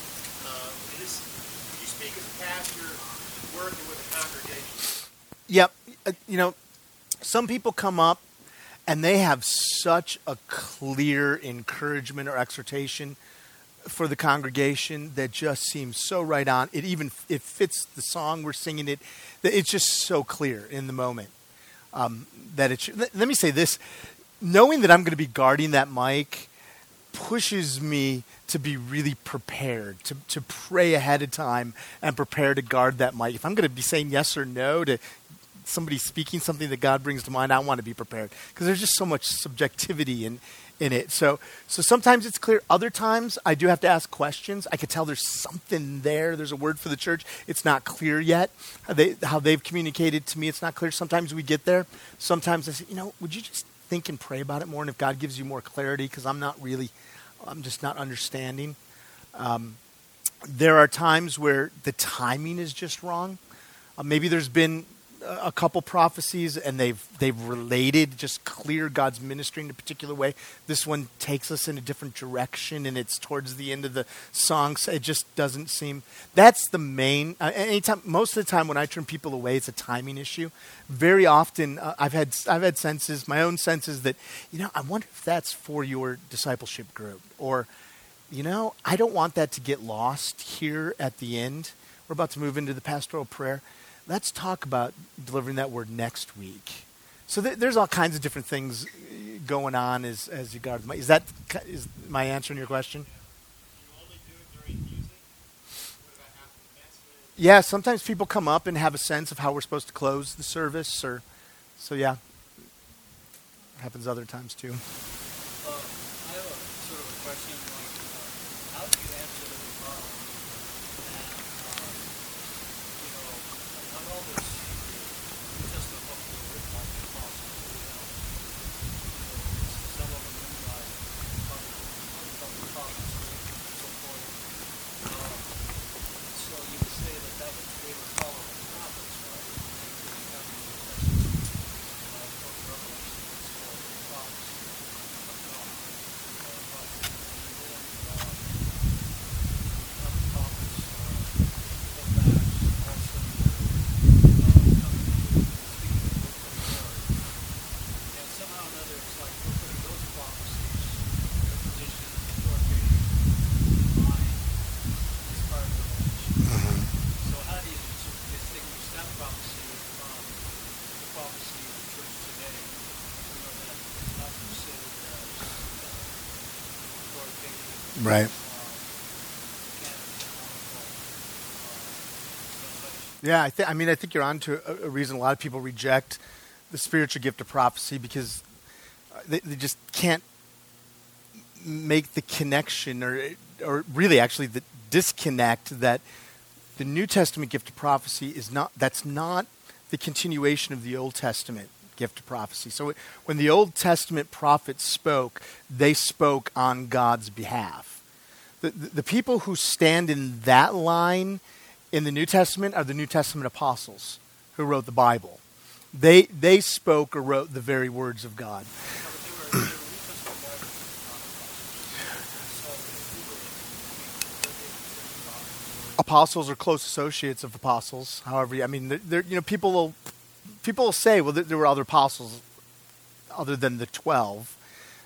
You speak as a pastor working with a congregation. Yep. Some people come up and they have such a clear encouragement or exhortation for the congregation that just seems so right on. It fits the song we're singing. It's just so clear in the moment that it should. Let me say this. Knowing that I'm going to be guarding that mic pushes me to be really prepared, to pray ahead of time and prepare to guard that mic. If I'm going to be saying yes or no to somebody speaking something that God brings to mind, I want to be prepared because there's just so much subjectivity in it. So sometimes it's clear. Other times I do have to ask questions. I could tell there's something there. There's a word for the church. It's not clear yet. How they've communicated to me, it's not clear. Sometimes we get there. Sometimes I say, would you just think and pray about it more, and if God gives you more clarity, because I'm just not understanding. There are times where the timing is just wrong. Maybe there's been a couple prophecies and they've related, just clear God's ministry in a particular way. This one takes us in a different direction and it's towards the end of the song. So it just doesn't seem, that's the main, most of the time when I turn people away, it's a timing issue. Very often I've had senses, my own senses that, I wonder if that's for your discipleship group, or, I don't want that to get lost here at the end. We're about to move into the pastoral prayer. Let's talk about delivering that word next week. So there's all kinds of different things going on as you guard the mic. Is my answer in your question? You only do it during music? What about after the message? Yeah, sometimes people come up and have a sense of how we're supposed to close the service. So yeah, it happens other times too. I have a sort of a question. How do you answer the rebuttal? And, not all this just a book to rip off the apostles. Some of them like from the prophets and so forth. So you would say that they were following Right. Yeah, I think you're on to a reason a lot of people reject the spiritual gift of prophecy because they just can't make the connection or really actually the disconnect that the New Testament gift of prophecy that's not the continuation of the Old Testament gift of prophecy. So when the Old Testament prophets spoke, they spoke on God's behalf. The people who stand in that line in the New Testament are the New Testament apostles who wrote the Bible. They spoke or wrote the very words of God. Apostles are close associates of apostles. However, I mean, people will say, well, there were other apostles other than the 12.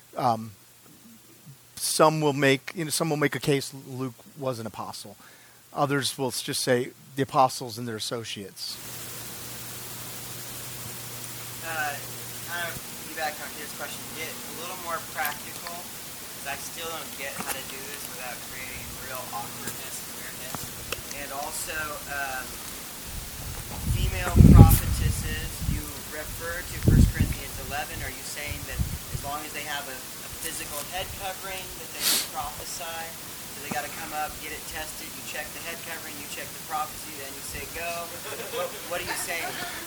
Some will make a case Luke was an apostle. Others will just say the apostles and their associates. Kind of feedback on his question, get a little more practical, because I still don't get how to do this without creating real awkwardness and weirdness. And also, female prophetesses, you refer to 1 Corinthians 11. Are you saying that as long as they have a physical head covering, that they can prophesy? So they got to come up, get it tested, you check the head covering, you check the prophecy, then you say go. What are you saying?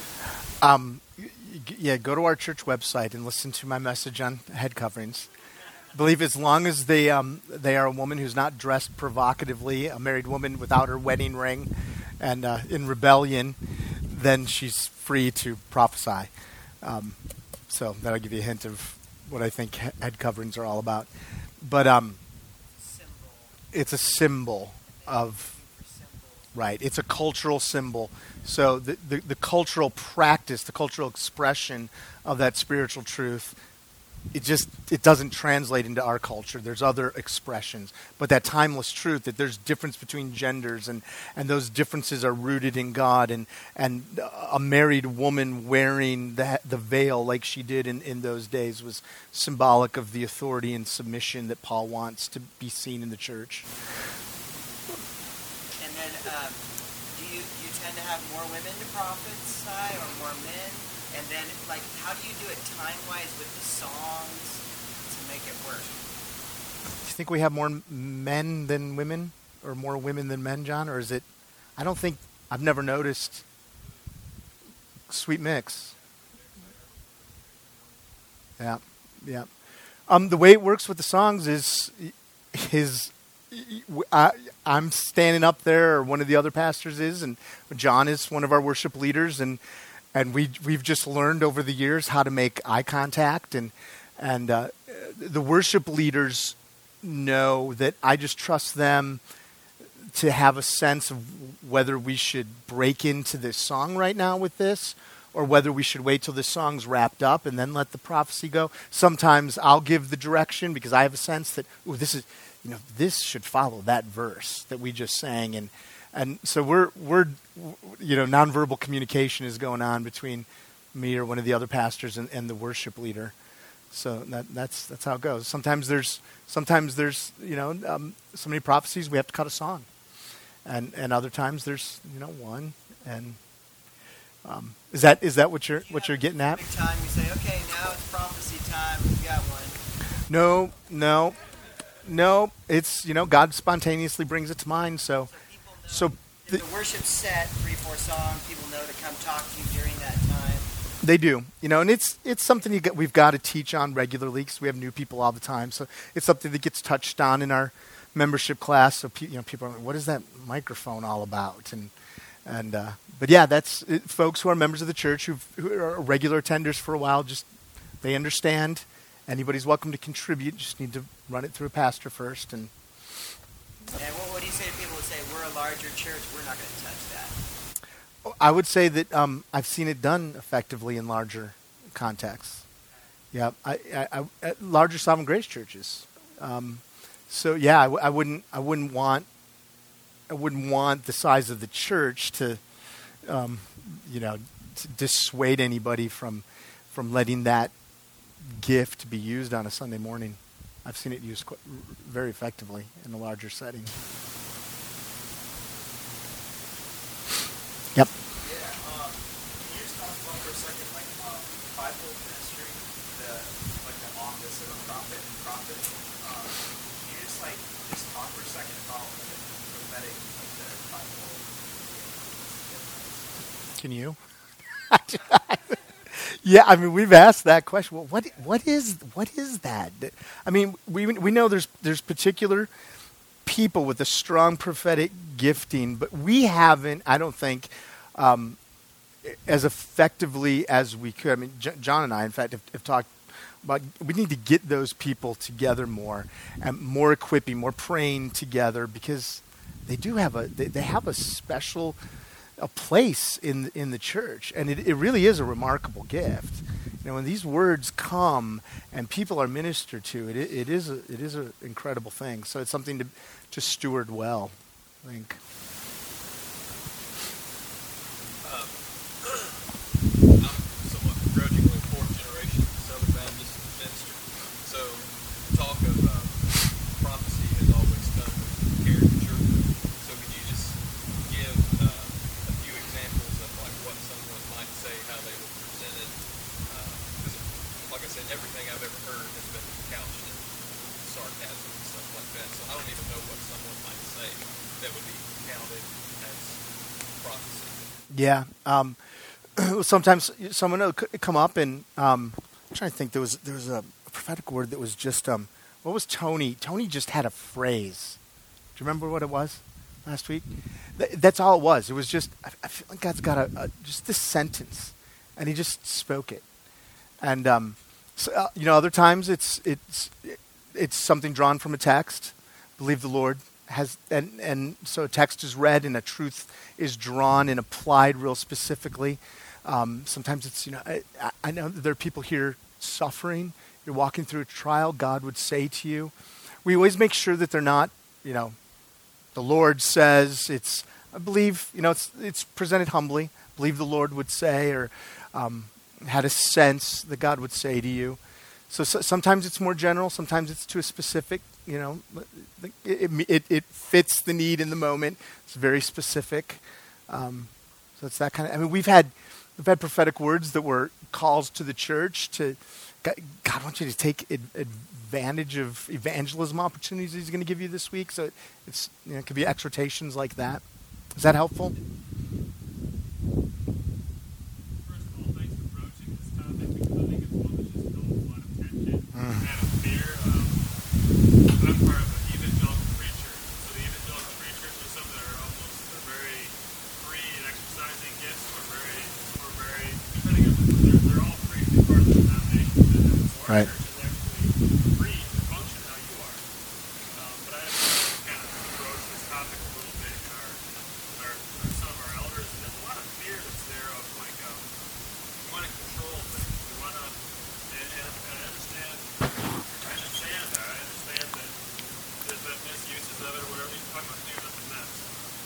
Yeah, go to our church website and listen to my message on head coverings. I believe as long as they are a woman who's not dressed provocatively, a married woman without her wedding ring, and in rebellion, then she's free to prophesy. So that'll give you a hint of what I think head coverings are all about. But it's a symbol of... Right. It's a cultural symbol. So the cultural practice, the cultural expression of that spiritual truth, it doesn't translate into our culture. There's other expressions. But that timeless truth that there's difference between genders and those differences are rooted in God, and a married woman wearing the veil like she did in those days was symbolic of the authority and submission that Paul wants to be seen in the church. Do you tend to have more women to prophesy or more men? And then, how do you do it time-wise with the songs to make it work? Do you think we have more men than women, or more women than men, John? Or is it? I've never noticed. Sweet mix. Yeah. The way it works with the songs is I'm standing up there, or one of the other pastors is, and John is one of our worship leaders, and we've just learned over the years how to make eye contact, and the worship leaders know that I just trust them to have a sense of whether we should break into this song right now with this, or whether we should wait till this song's wrapped up and then let the prophecy go. Sometimes I'll give the direction because I have a sense that, this should follow that verse that we just sang, and so we're nonverbal communication is going on between me or one of the other pastors and the worship leader. So that's how it goes. Sometimes there's so many prophecies we have to cut a song, and other times there's one. And is that what you're getting at? Big time you say, okay, now it's prophecy time. We got one. No, it's, God spontaneously brings it to mind. So the worship set 3-4 songs, people know to come talk to you during that time. They do, and it's something we've got to teach on regularly because we have new people all the time. So it's something that gets touched on in our membership class. So people are like, what is that microphone all about? But yeah, that's it. Folks who are members of the church who are regular attenders for a while, they understand. Anybody's welcome to contribute. Just need to run it through a pastor first. And what do you say to people who say, we're a larger church, we're not going to touch that? I would say that I've seen it done effectively in larger contexts. Yeah, I larger Sovereign Grace churches. So yeah, I wouldn't want the size of the church to dissuade anybody from letting that gift be used on a Sunday morning. I've seen it used very effectively in a larger setting. Yep. Yeah. Can you just talk about for a second, like fivefold ministry, the office of a prophet? Can you just talk for a second about the prophetic, like the fivefold? Can you? Yeah, I mean, we've asked that question. Well, what is that? I mean, we know there's particular people with a strong prophetic gifting, but we haven't, I don't think, as effectively as we could. I mean, John and I, in fact, have talked about we need to get those people together more and more equipping, more praying together, because they do have they have a special a place in the church, and it really is a remarkable gift. You know, when these words come and people are ministered to, it is an incredible thing. So it's something to steward well, I think. I'm somewhat begrudgingly fourth generation Southern Baptist minister, so talk of prophecy has always come with caricature. So could you just give a few examples of like what someone might say, how they were presented? Because, like I said, everything I've ever heard has been couched in sarcasm and stuff like that. So I don't even know what someone might say that would be counted as prophecy. Yeah. Sometimes someone will come up and I'm trying to think. There was a prophetic word that was just what was Tony? Tony just had a phrase. Do you remember what it was last week? That's all it was. It was just I feel like God's got just this sentence, and He just spoke it. And so, other times it's something drawn from a text. Believe the Lord has, and so a text is read and a truth is drawn and applied real specifically. Sometimes it's, I know there are people here suffering. You're walking through a trial. God would say to you, we always make sure that they're not, the Lord says, I believe, it's presented humbly. Believe the Lord would say, or had a sense that God would say to you. So sometimes it's more general. Sometimes it's to a specific, it fits the need in the moment. It's very specific. So it's that kind of, we've had prophetic words that were calls to the church to, God wants you to take advantage of evangelism opportunities He's going to give you this week. So it's, it could be exhortations like that. Is that helpful? First of all, thanks for broaching this topic, because I think it's one that just builds a lot of tension and a fear. I'm part of an evangelical free church. So the evangelical free church are some that are they're very free in exercising gifts, or very depending on they're all free to be part of the denomination. And Right. church is actually free to function how you are. But I have to kind of broach this topic a little bit. Are some of our elders, and there's a lot of fear that's there of like we want to control things. We want to, and I understand that. I understand that there's been misuses of it, or whatever you're talking about, cleaning up the mess.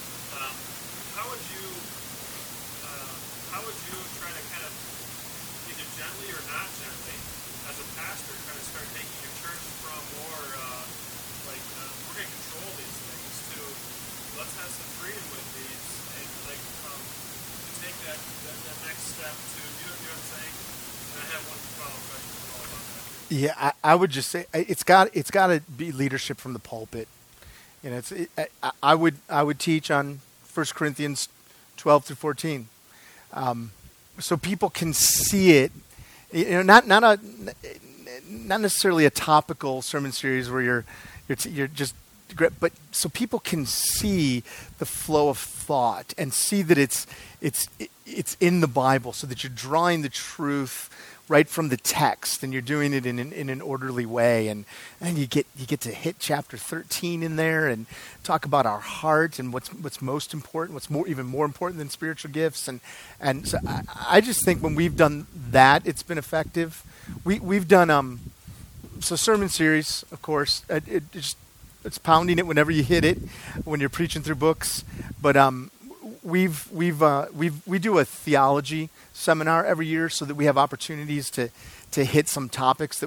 How would you try to kind of either gently or not gently, as a pastor, kind of start taking your church from more we're going to control these things to let's have some freedom with these, and to take that next step to, you know what I'm saying? And I have one follow-up question as well about that. Yeah, I would just say it's got to be leadership from the pulpit. I would teach on 1 Corinthians 12 through 14, so people can see it. Not necessarily a topical sermon series where you're just, but so people can see the flow of thought and see that it's in the Bible, so that you're drawing the truth right from the text, and you're doing it in an orderly way, and you get to hit chapter 13 in there and talk about our heart and what's most important, what's even more important than spiritual gifts, and so I just think when we've done that, it's been effective. We've done so sermon series, of course. It's pounding it whenever you hit it when you're preaching through books, but we do a theology seminar every year so that we have opportunities to hit some topics that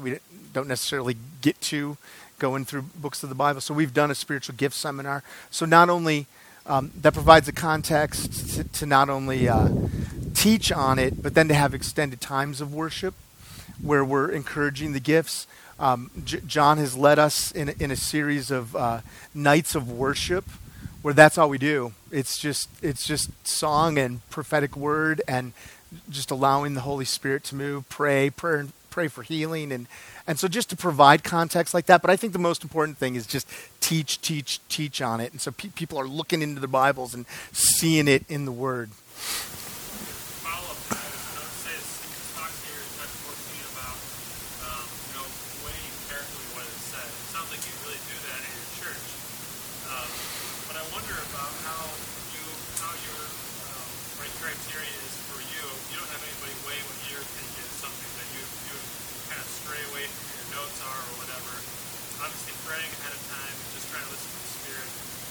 don't necessarily get to going through books of the Bible. So we've done a spiritual gift seminar. So not only that provides a context to not only teach on it, but then to have extended times of worship where we're encouraging the gifts. John has led us in a series of nights of worship where that's all we do. It's just song and prophetic word and just allowing the Holy Spirit to move, pray for healing, and so just to provide context like that. But I think the most important thing is just teach on it, and so people are looking into the Bibles and seeing it in the Word. Follow up to that is, I would say, this talks here in chapter 14 about, weighing carefully what is said. It sounds like you really do that in your church. But I wonder about how your criteria is for you. You don't have anybody weigh what your opinion is, something that you kind of stray away from your notes are or whatever. Obviously praying ahead of time and just trying to listen to the Spirit.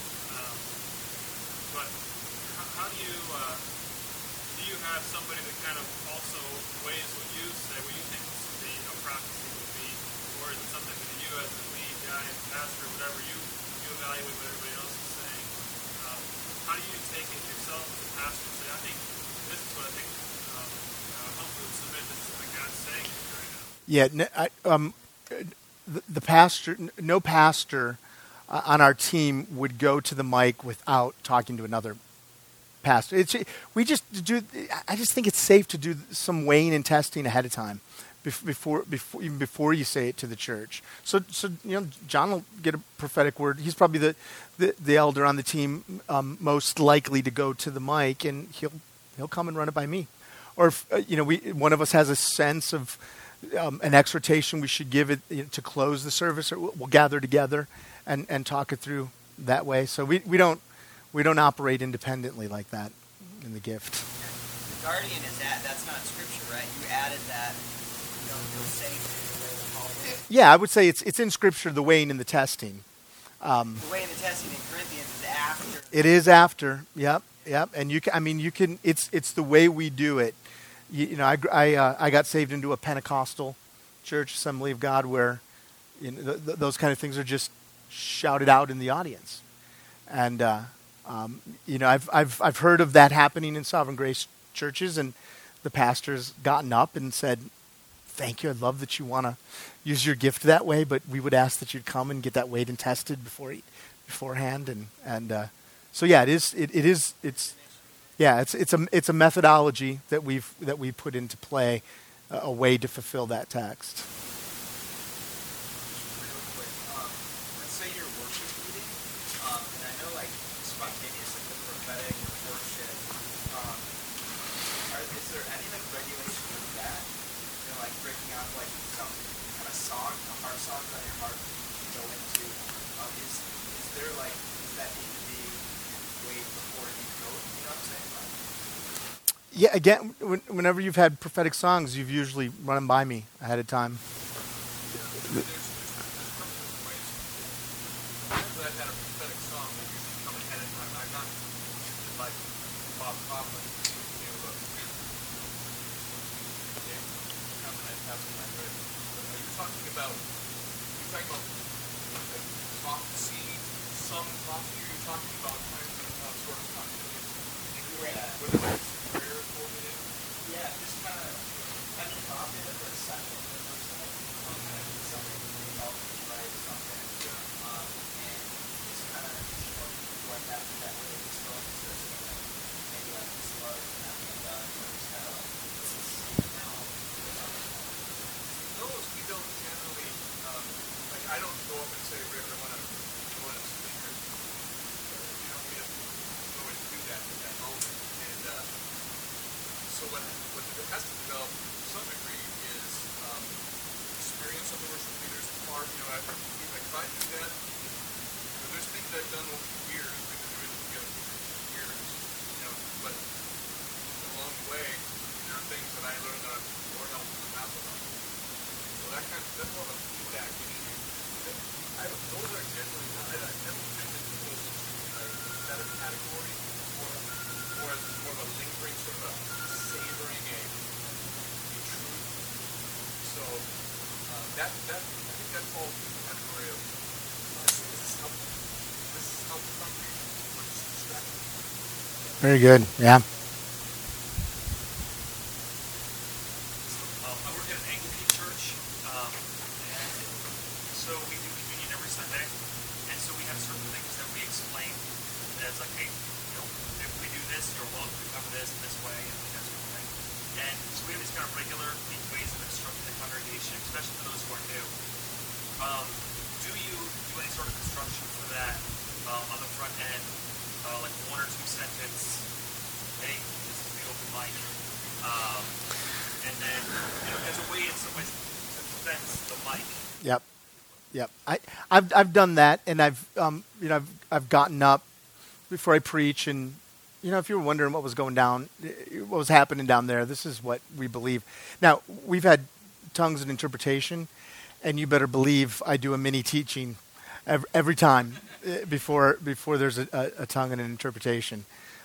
But how do you have somebody that kind of also weighs what you say, what you think the prophecy will be, or is it something that you as the lead guy, pastor, whatever, you evaluate what everybody else is saying? How do you take it yourself as a pastor and say, I think this is what I think, hopefully would submit, this is what God's saying to me right now? Yeah, the pastor, no pastor on our team would go to the mic without talking to another pastor. I just think it's safe to do some weighing and testing ahead of time, even before you say it to the church. So John will get a prophetic word. He's probably the elder on the team, most likely to go to the mic, and he'll come and run it by me. Or if, one of us has a sense of an exhortation we should give it to close the service, or we'll gather together and talk it through that way. So we don't operate independently like that in the gift. The guardian is that's not scripture, right? You added that. You'll say the way the Paul did. Yeah, I would say it's in Scripture, the weighing and the testing. The weighing and the testing in Corinthians is after. It is after. Yep. And you can. It's the way we do it. I got saved into a Pentecostal church, Assembly of God, where those kind of things are just shouted out in the audience, and I've heard of that happening in Sovereign Grace churches, and the pastor's gotten up and said, "Thank you. I love that you want to use your gift that way, but we would ask that you'd come and get that weighed and tested beforehand." So yeah, it's a methodology that we put into play, a way to fulfill that text. Real quick, let's say you're worship leading, and I know like spontaneous, like the prophetic worship. Is there any like regulation with that? Like breaking out like some kind of song, a heart song on your heart to go into. Is there like, does that need to be weighed before you go? You know what I'm saying? Yeah, again, whenever you've had prophetic songs, you've usually run them by me ahead of time. There's different ways. Whenever I've had a prophetic song, they usually come ahead of time. I'm not like Bob Kaufman, you're talking about like prophecy, some prophecy, or you're talking about kinds of sort of continuity, whether it's prayer formative. Yeah, just kind of talking for a second. Something really helped me write something. And just kind of what happened that way. Just going to this maybe like this love and that being done. Just kind of like, this is now. Those we don't generally, I don't go up and say, Rick, I want to speak here. We don't always do that at that moment. And so what has to develop to some degree is experience of the worship leaders part. If I do that, there's things that I've done over the years, we've been doing it together for years, but along the way, there are things that I learned that Lord help me not to learn. So that's more of a feedback issue. Those are generally not, I never generally put those into that category, or as more of a lingering sort of a savoring a truth. So that think that falls in the category of this is helpful congregation or just distraction. Very good. Yeah. I work at an Anglican church, and so we do communion every Sunday, and so we have certain things that we explain as like, hey, if we do this, you're welcome to cover this in this way, and that sort of thing. And so we have these kind of regular ways of instructing the congregation, especially for those who are new. Do you do any sort of instruction for that on the front end, like 1 or 2 sentence? Hey, this is the open mic. And then, as a way in some ways to fence the mic. Yep. Yep. I've done that, and I've gotten up before I preach, and if you were wondering what was going down, what was happening down there, this is what we believe. Now, we've had tongues and interpretation, and you better believe I do a mini teaching every time before there's a tongue and an interpretation.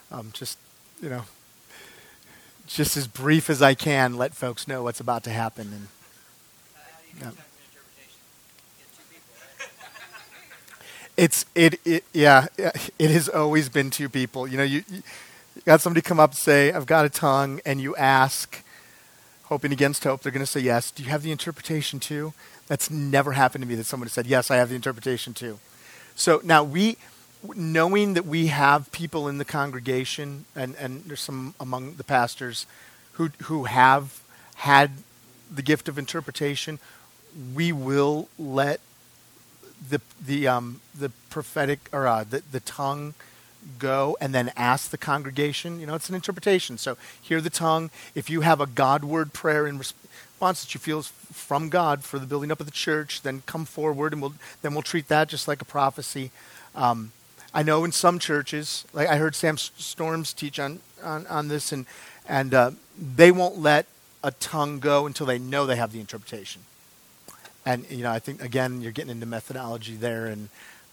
Just as brief as I can, let folks know what's about to happen. And How do you do tongues and interpretation? Get 2 people, right? it has always been 2 people. You got somebody come up and say, "I've got a tongue," and you ask, hoping against hope, they're going to say yes. Do you have the interpretation too? That's never happened to me that someone said, yes, I have the interpretation too. So now knowing that we have people in the congregation, and there's some among the pastors who have had the gift of interpretation, we will let the prophetic or the tongue go, and then ask the congregation. It's an interpretation. So hear the tongue. If you have a God-word prayer in response that you feel is from God for the building up of the church, then come forward, and we'll treat that just like a prophecy. I know in some churches, like I heard Sam Storms teach on this, and they won't let a tongue go until they know they have the interpretation. And I think again you're getting into methodology there, and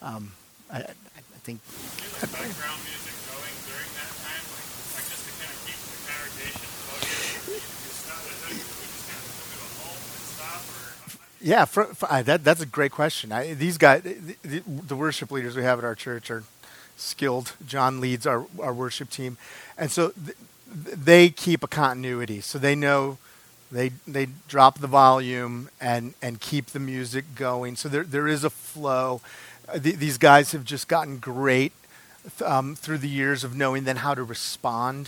I think. Background music going during that time, like just to kind of keep the congregation focused. You stop. We just kind of do a halt and stop, or Yeah, that's a great question. These guys, the worship leaders we have at our church are skilled. John leads our worship team, and so they keep a continuity. So they know they drop the volume and keep the music going. So there is a flow. These guys have just gotten great through the years of knowing then how to respond.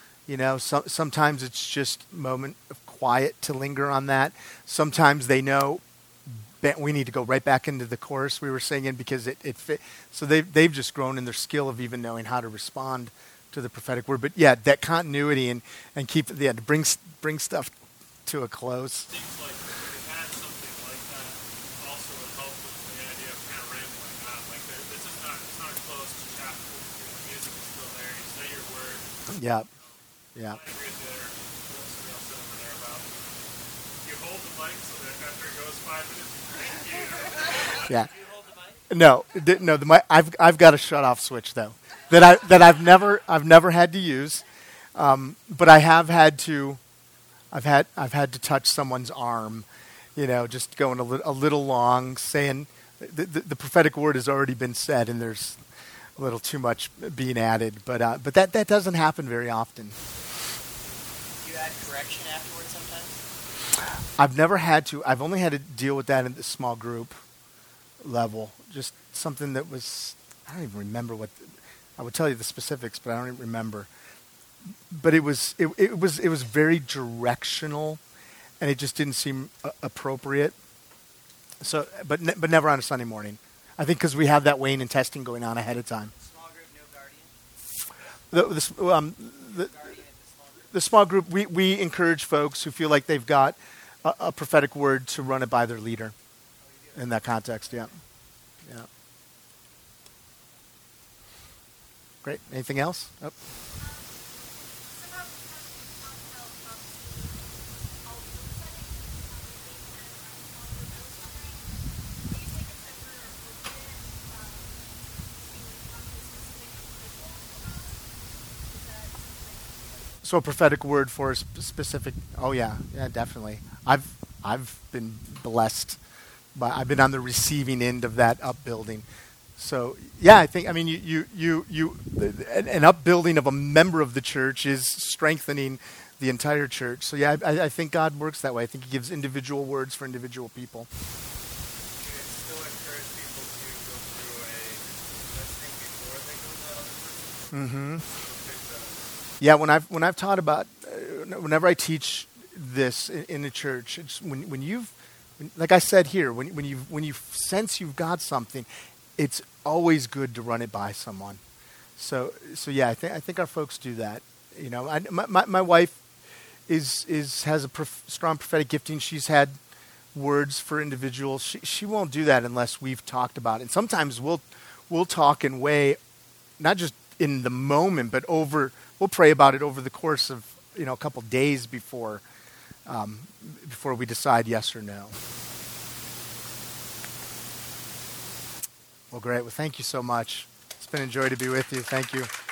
Sometimes it's just a moment of quiet to linger on that. Sometimes they know we need to go right back into the chorus we were singing because it fit. So they've just grown in their skill of even knowing how to respond to the prophetic word. But yeah, that continuity and keep to bring stuff to a close. seems like if we had something like that, also would help with the idea of kind of rambling on. Like this is not a closed chapter. The music is still there. You say your word. Yeah. I agree with there. Somebody else said over there about you hold the mic so that after it goes 5 minutes, thank you. Yeah. Do you hold the mic? No. The mic, I've got a shut off switch though that I've never had to use, but I have had to. I've had to touch someone's arm, just going a little long, saying the prophetic word has already been said, and there's a little too much being added. But that doesn't happen very often. Do you add correction afterwards sometimes? I've never had to. I've only had to deal with that at the small group level. Just something that was, I don't even remember I would tell you the specifics, but I don't even remember. But it was very directional, and it just didn't seem appropriate. So, but never on a Sunday morning. I think because we have that weighing and testing going on ahead of time. Small group, no guardian? Guardian at the small group? The small group, we encourage folks who feel like they've got a prophetic word to run it by their leader in that context. Yeah. Great. Anything else? Oh. So a prophetic word for a specific. Oh yeah, definitely. I've been blessed but I've been on the receiving end of that upbuilding. So yeah, I mean, an upbuilding of a member of the church is strengthening the entire church. So yeah, I think God works that way. I think He gives individual words for individual people. You can still encourage people to go through a listening before they go to the other person. Mm-hmm. Yeah, when I've taught about, whenever I teach this in the church, it's like I said here, when you sense you've got something, it's always good to run it by someone. So yeah, I think our folks do that. You know, my wife has a strong prophetic gifting. She's had words for individuals. She won't do that unless we've talked about it. And sometimes we'll talk in way, not just in the moment, but we'll pray about it over the course of a couple days before we decide yes or no. Well, great. Well, thank you so much. It's been a joy to be with you. Thank you.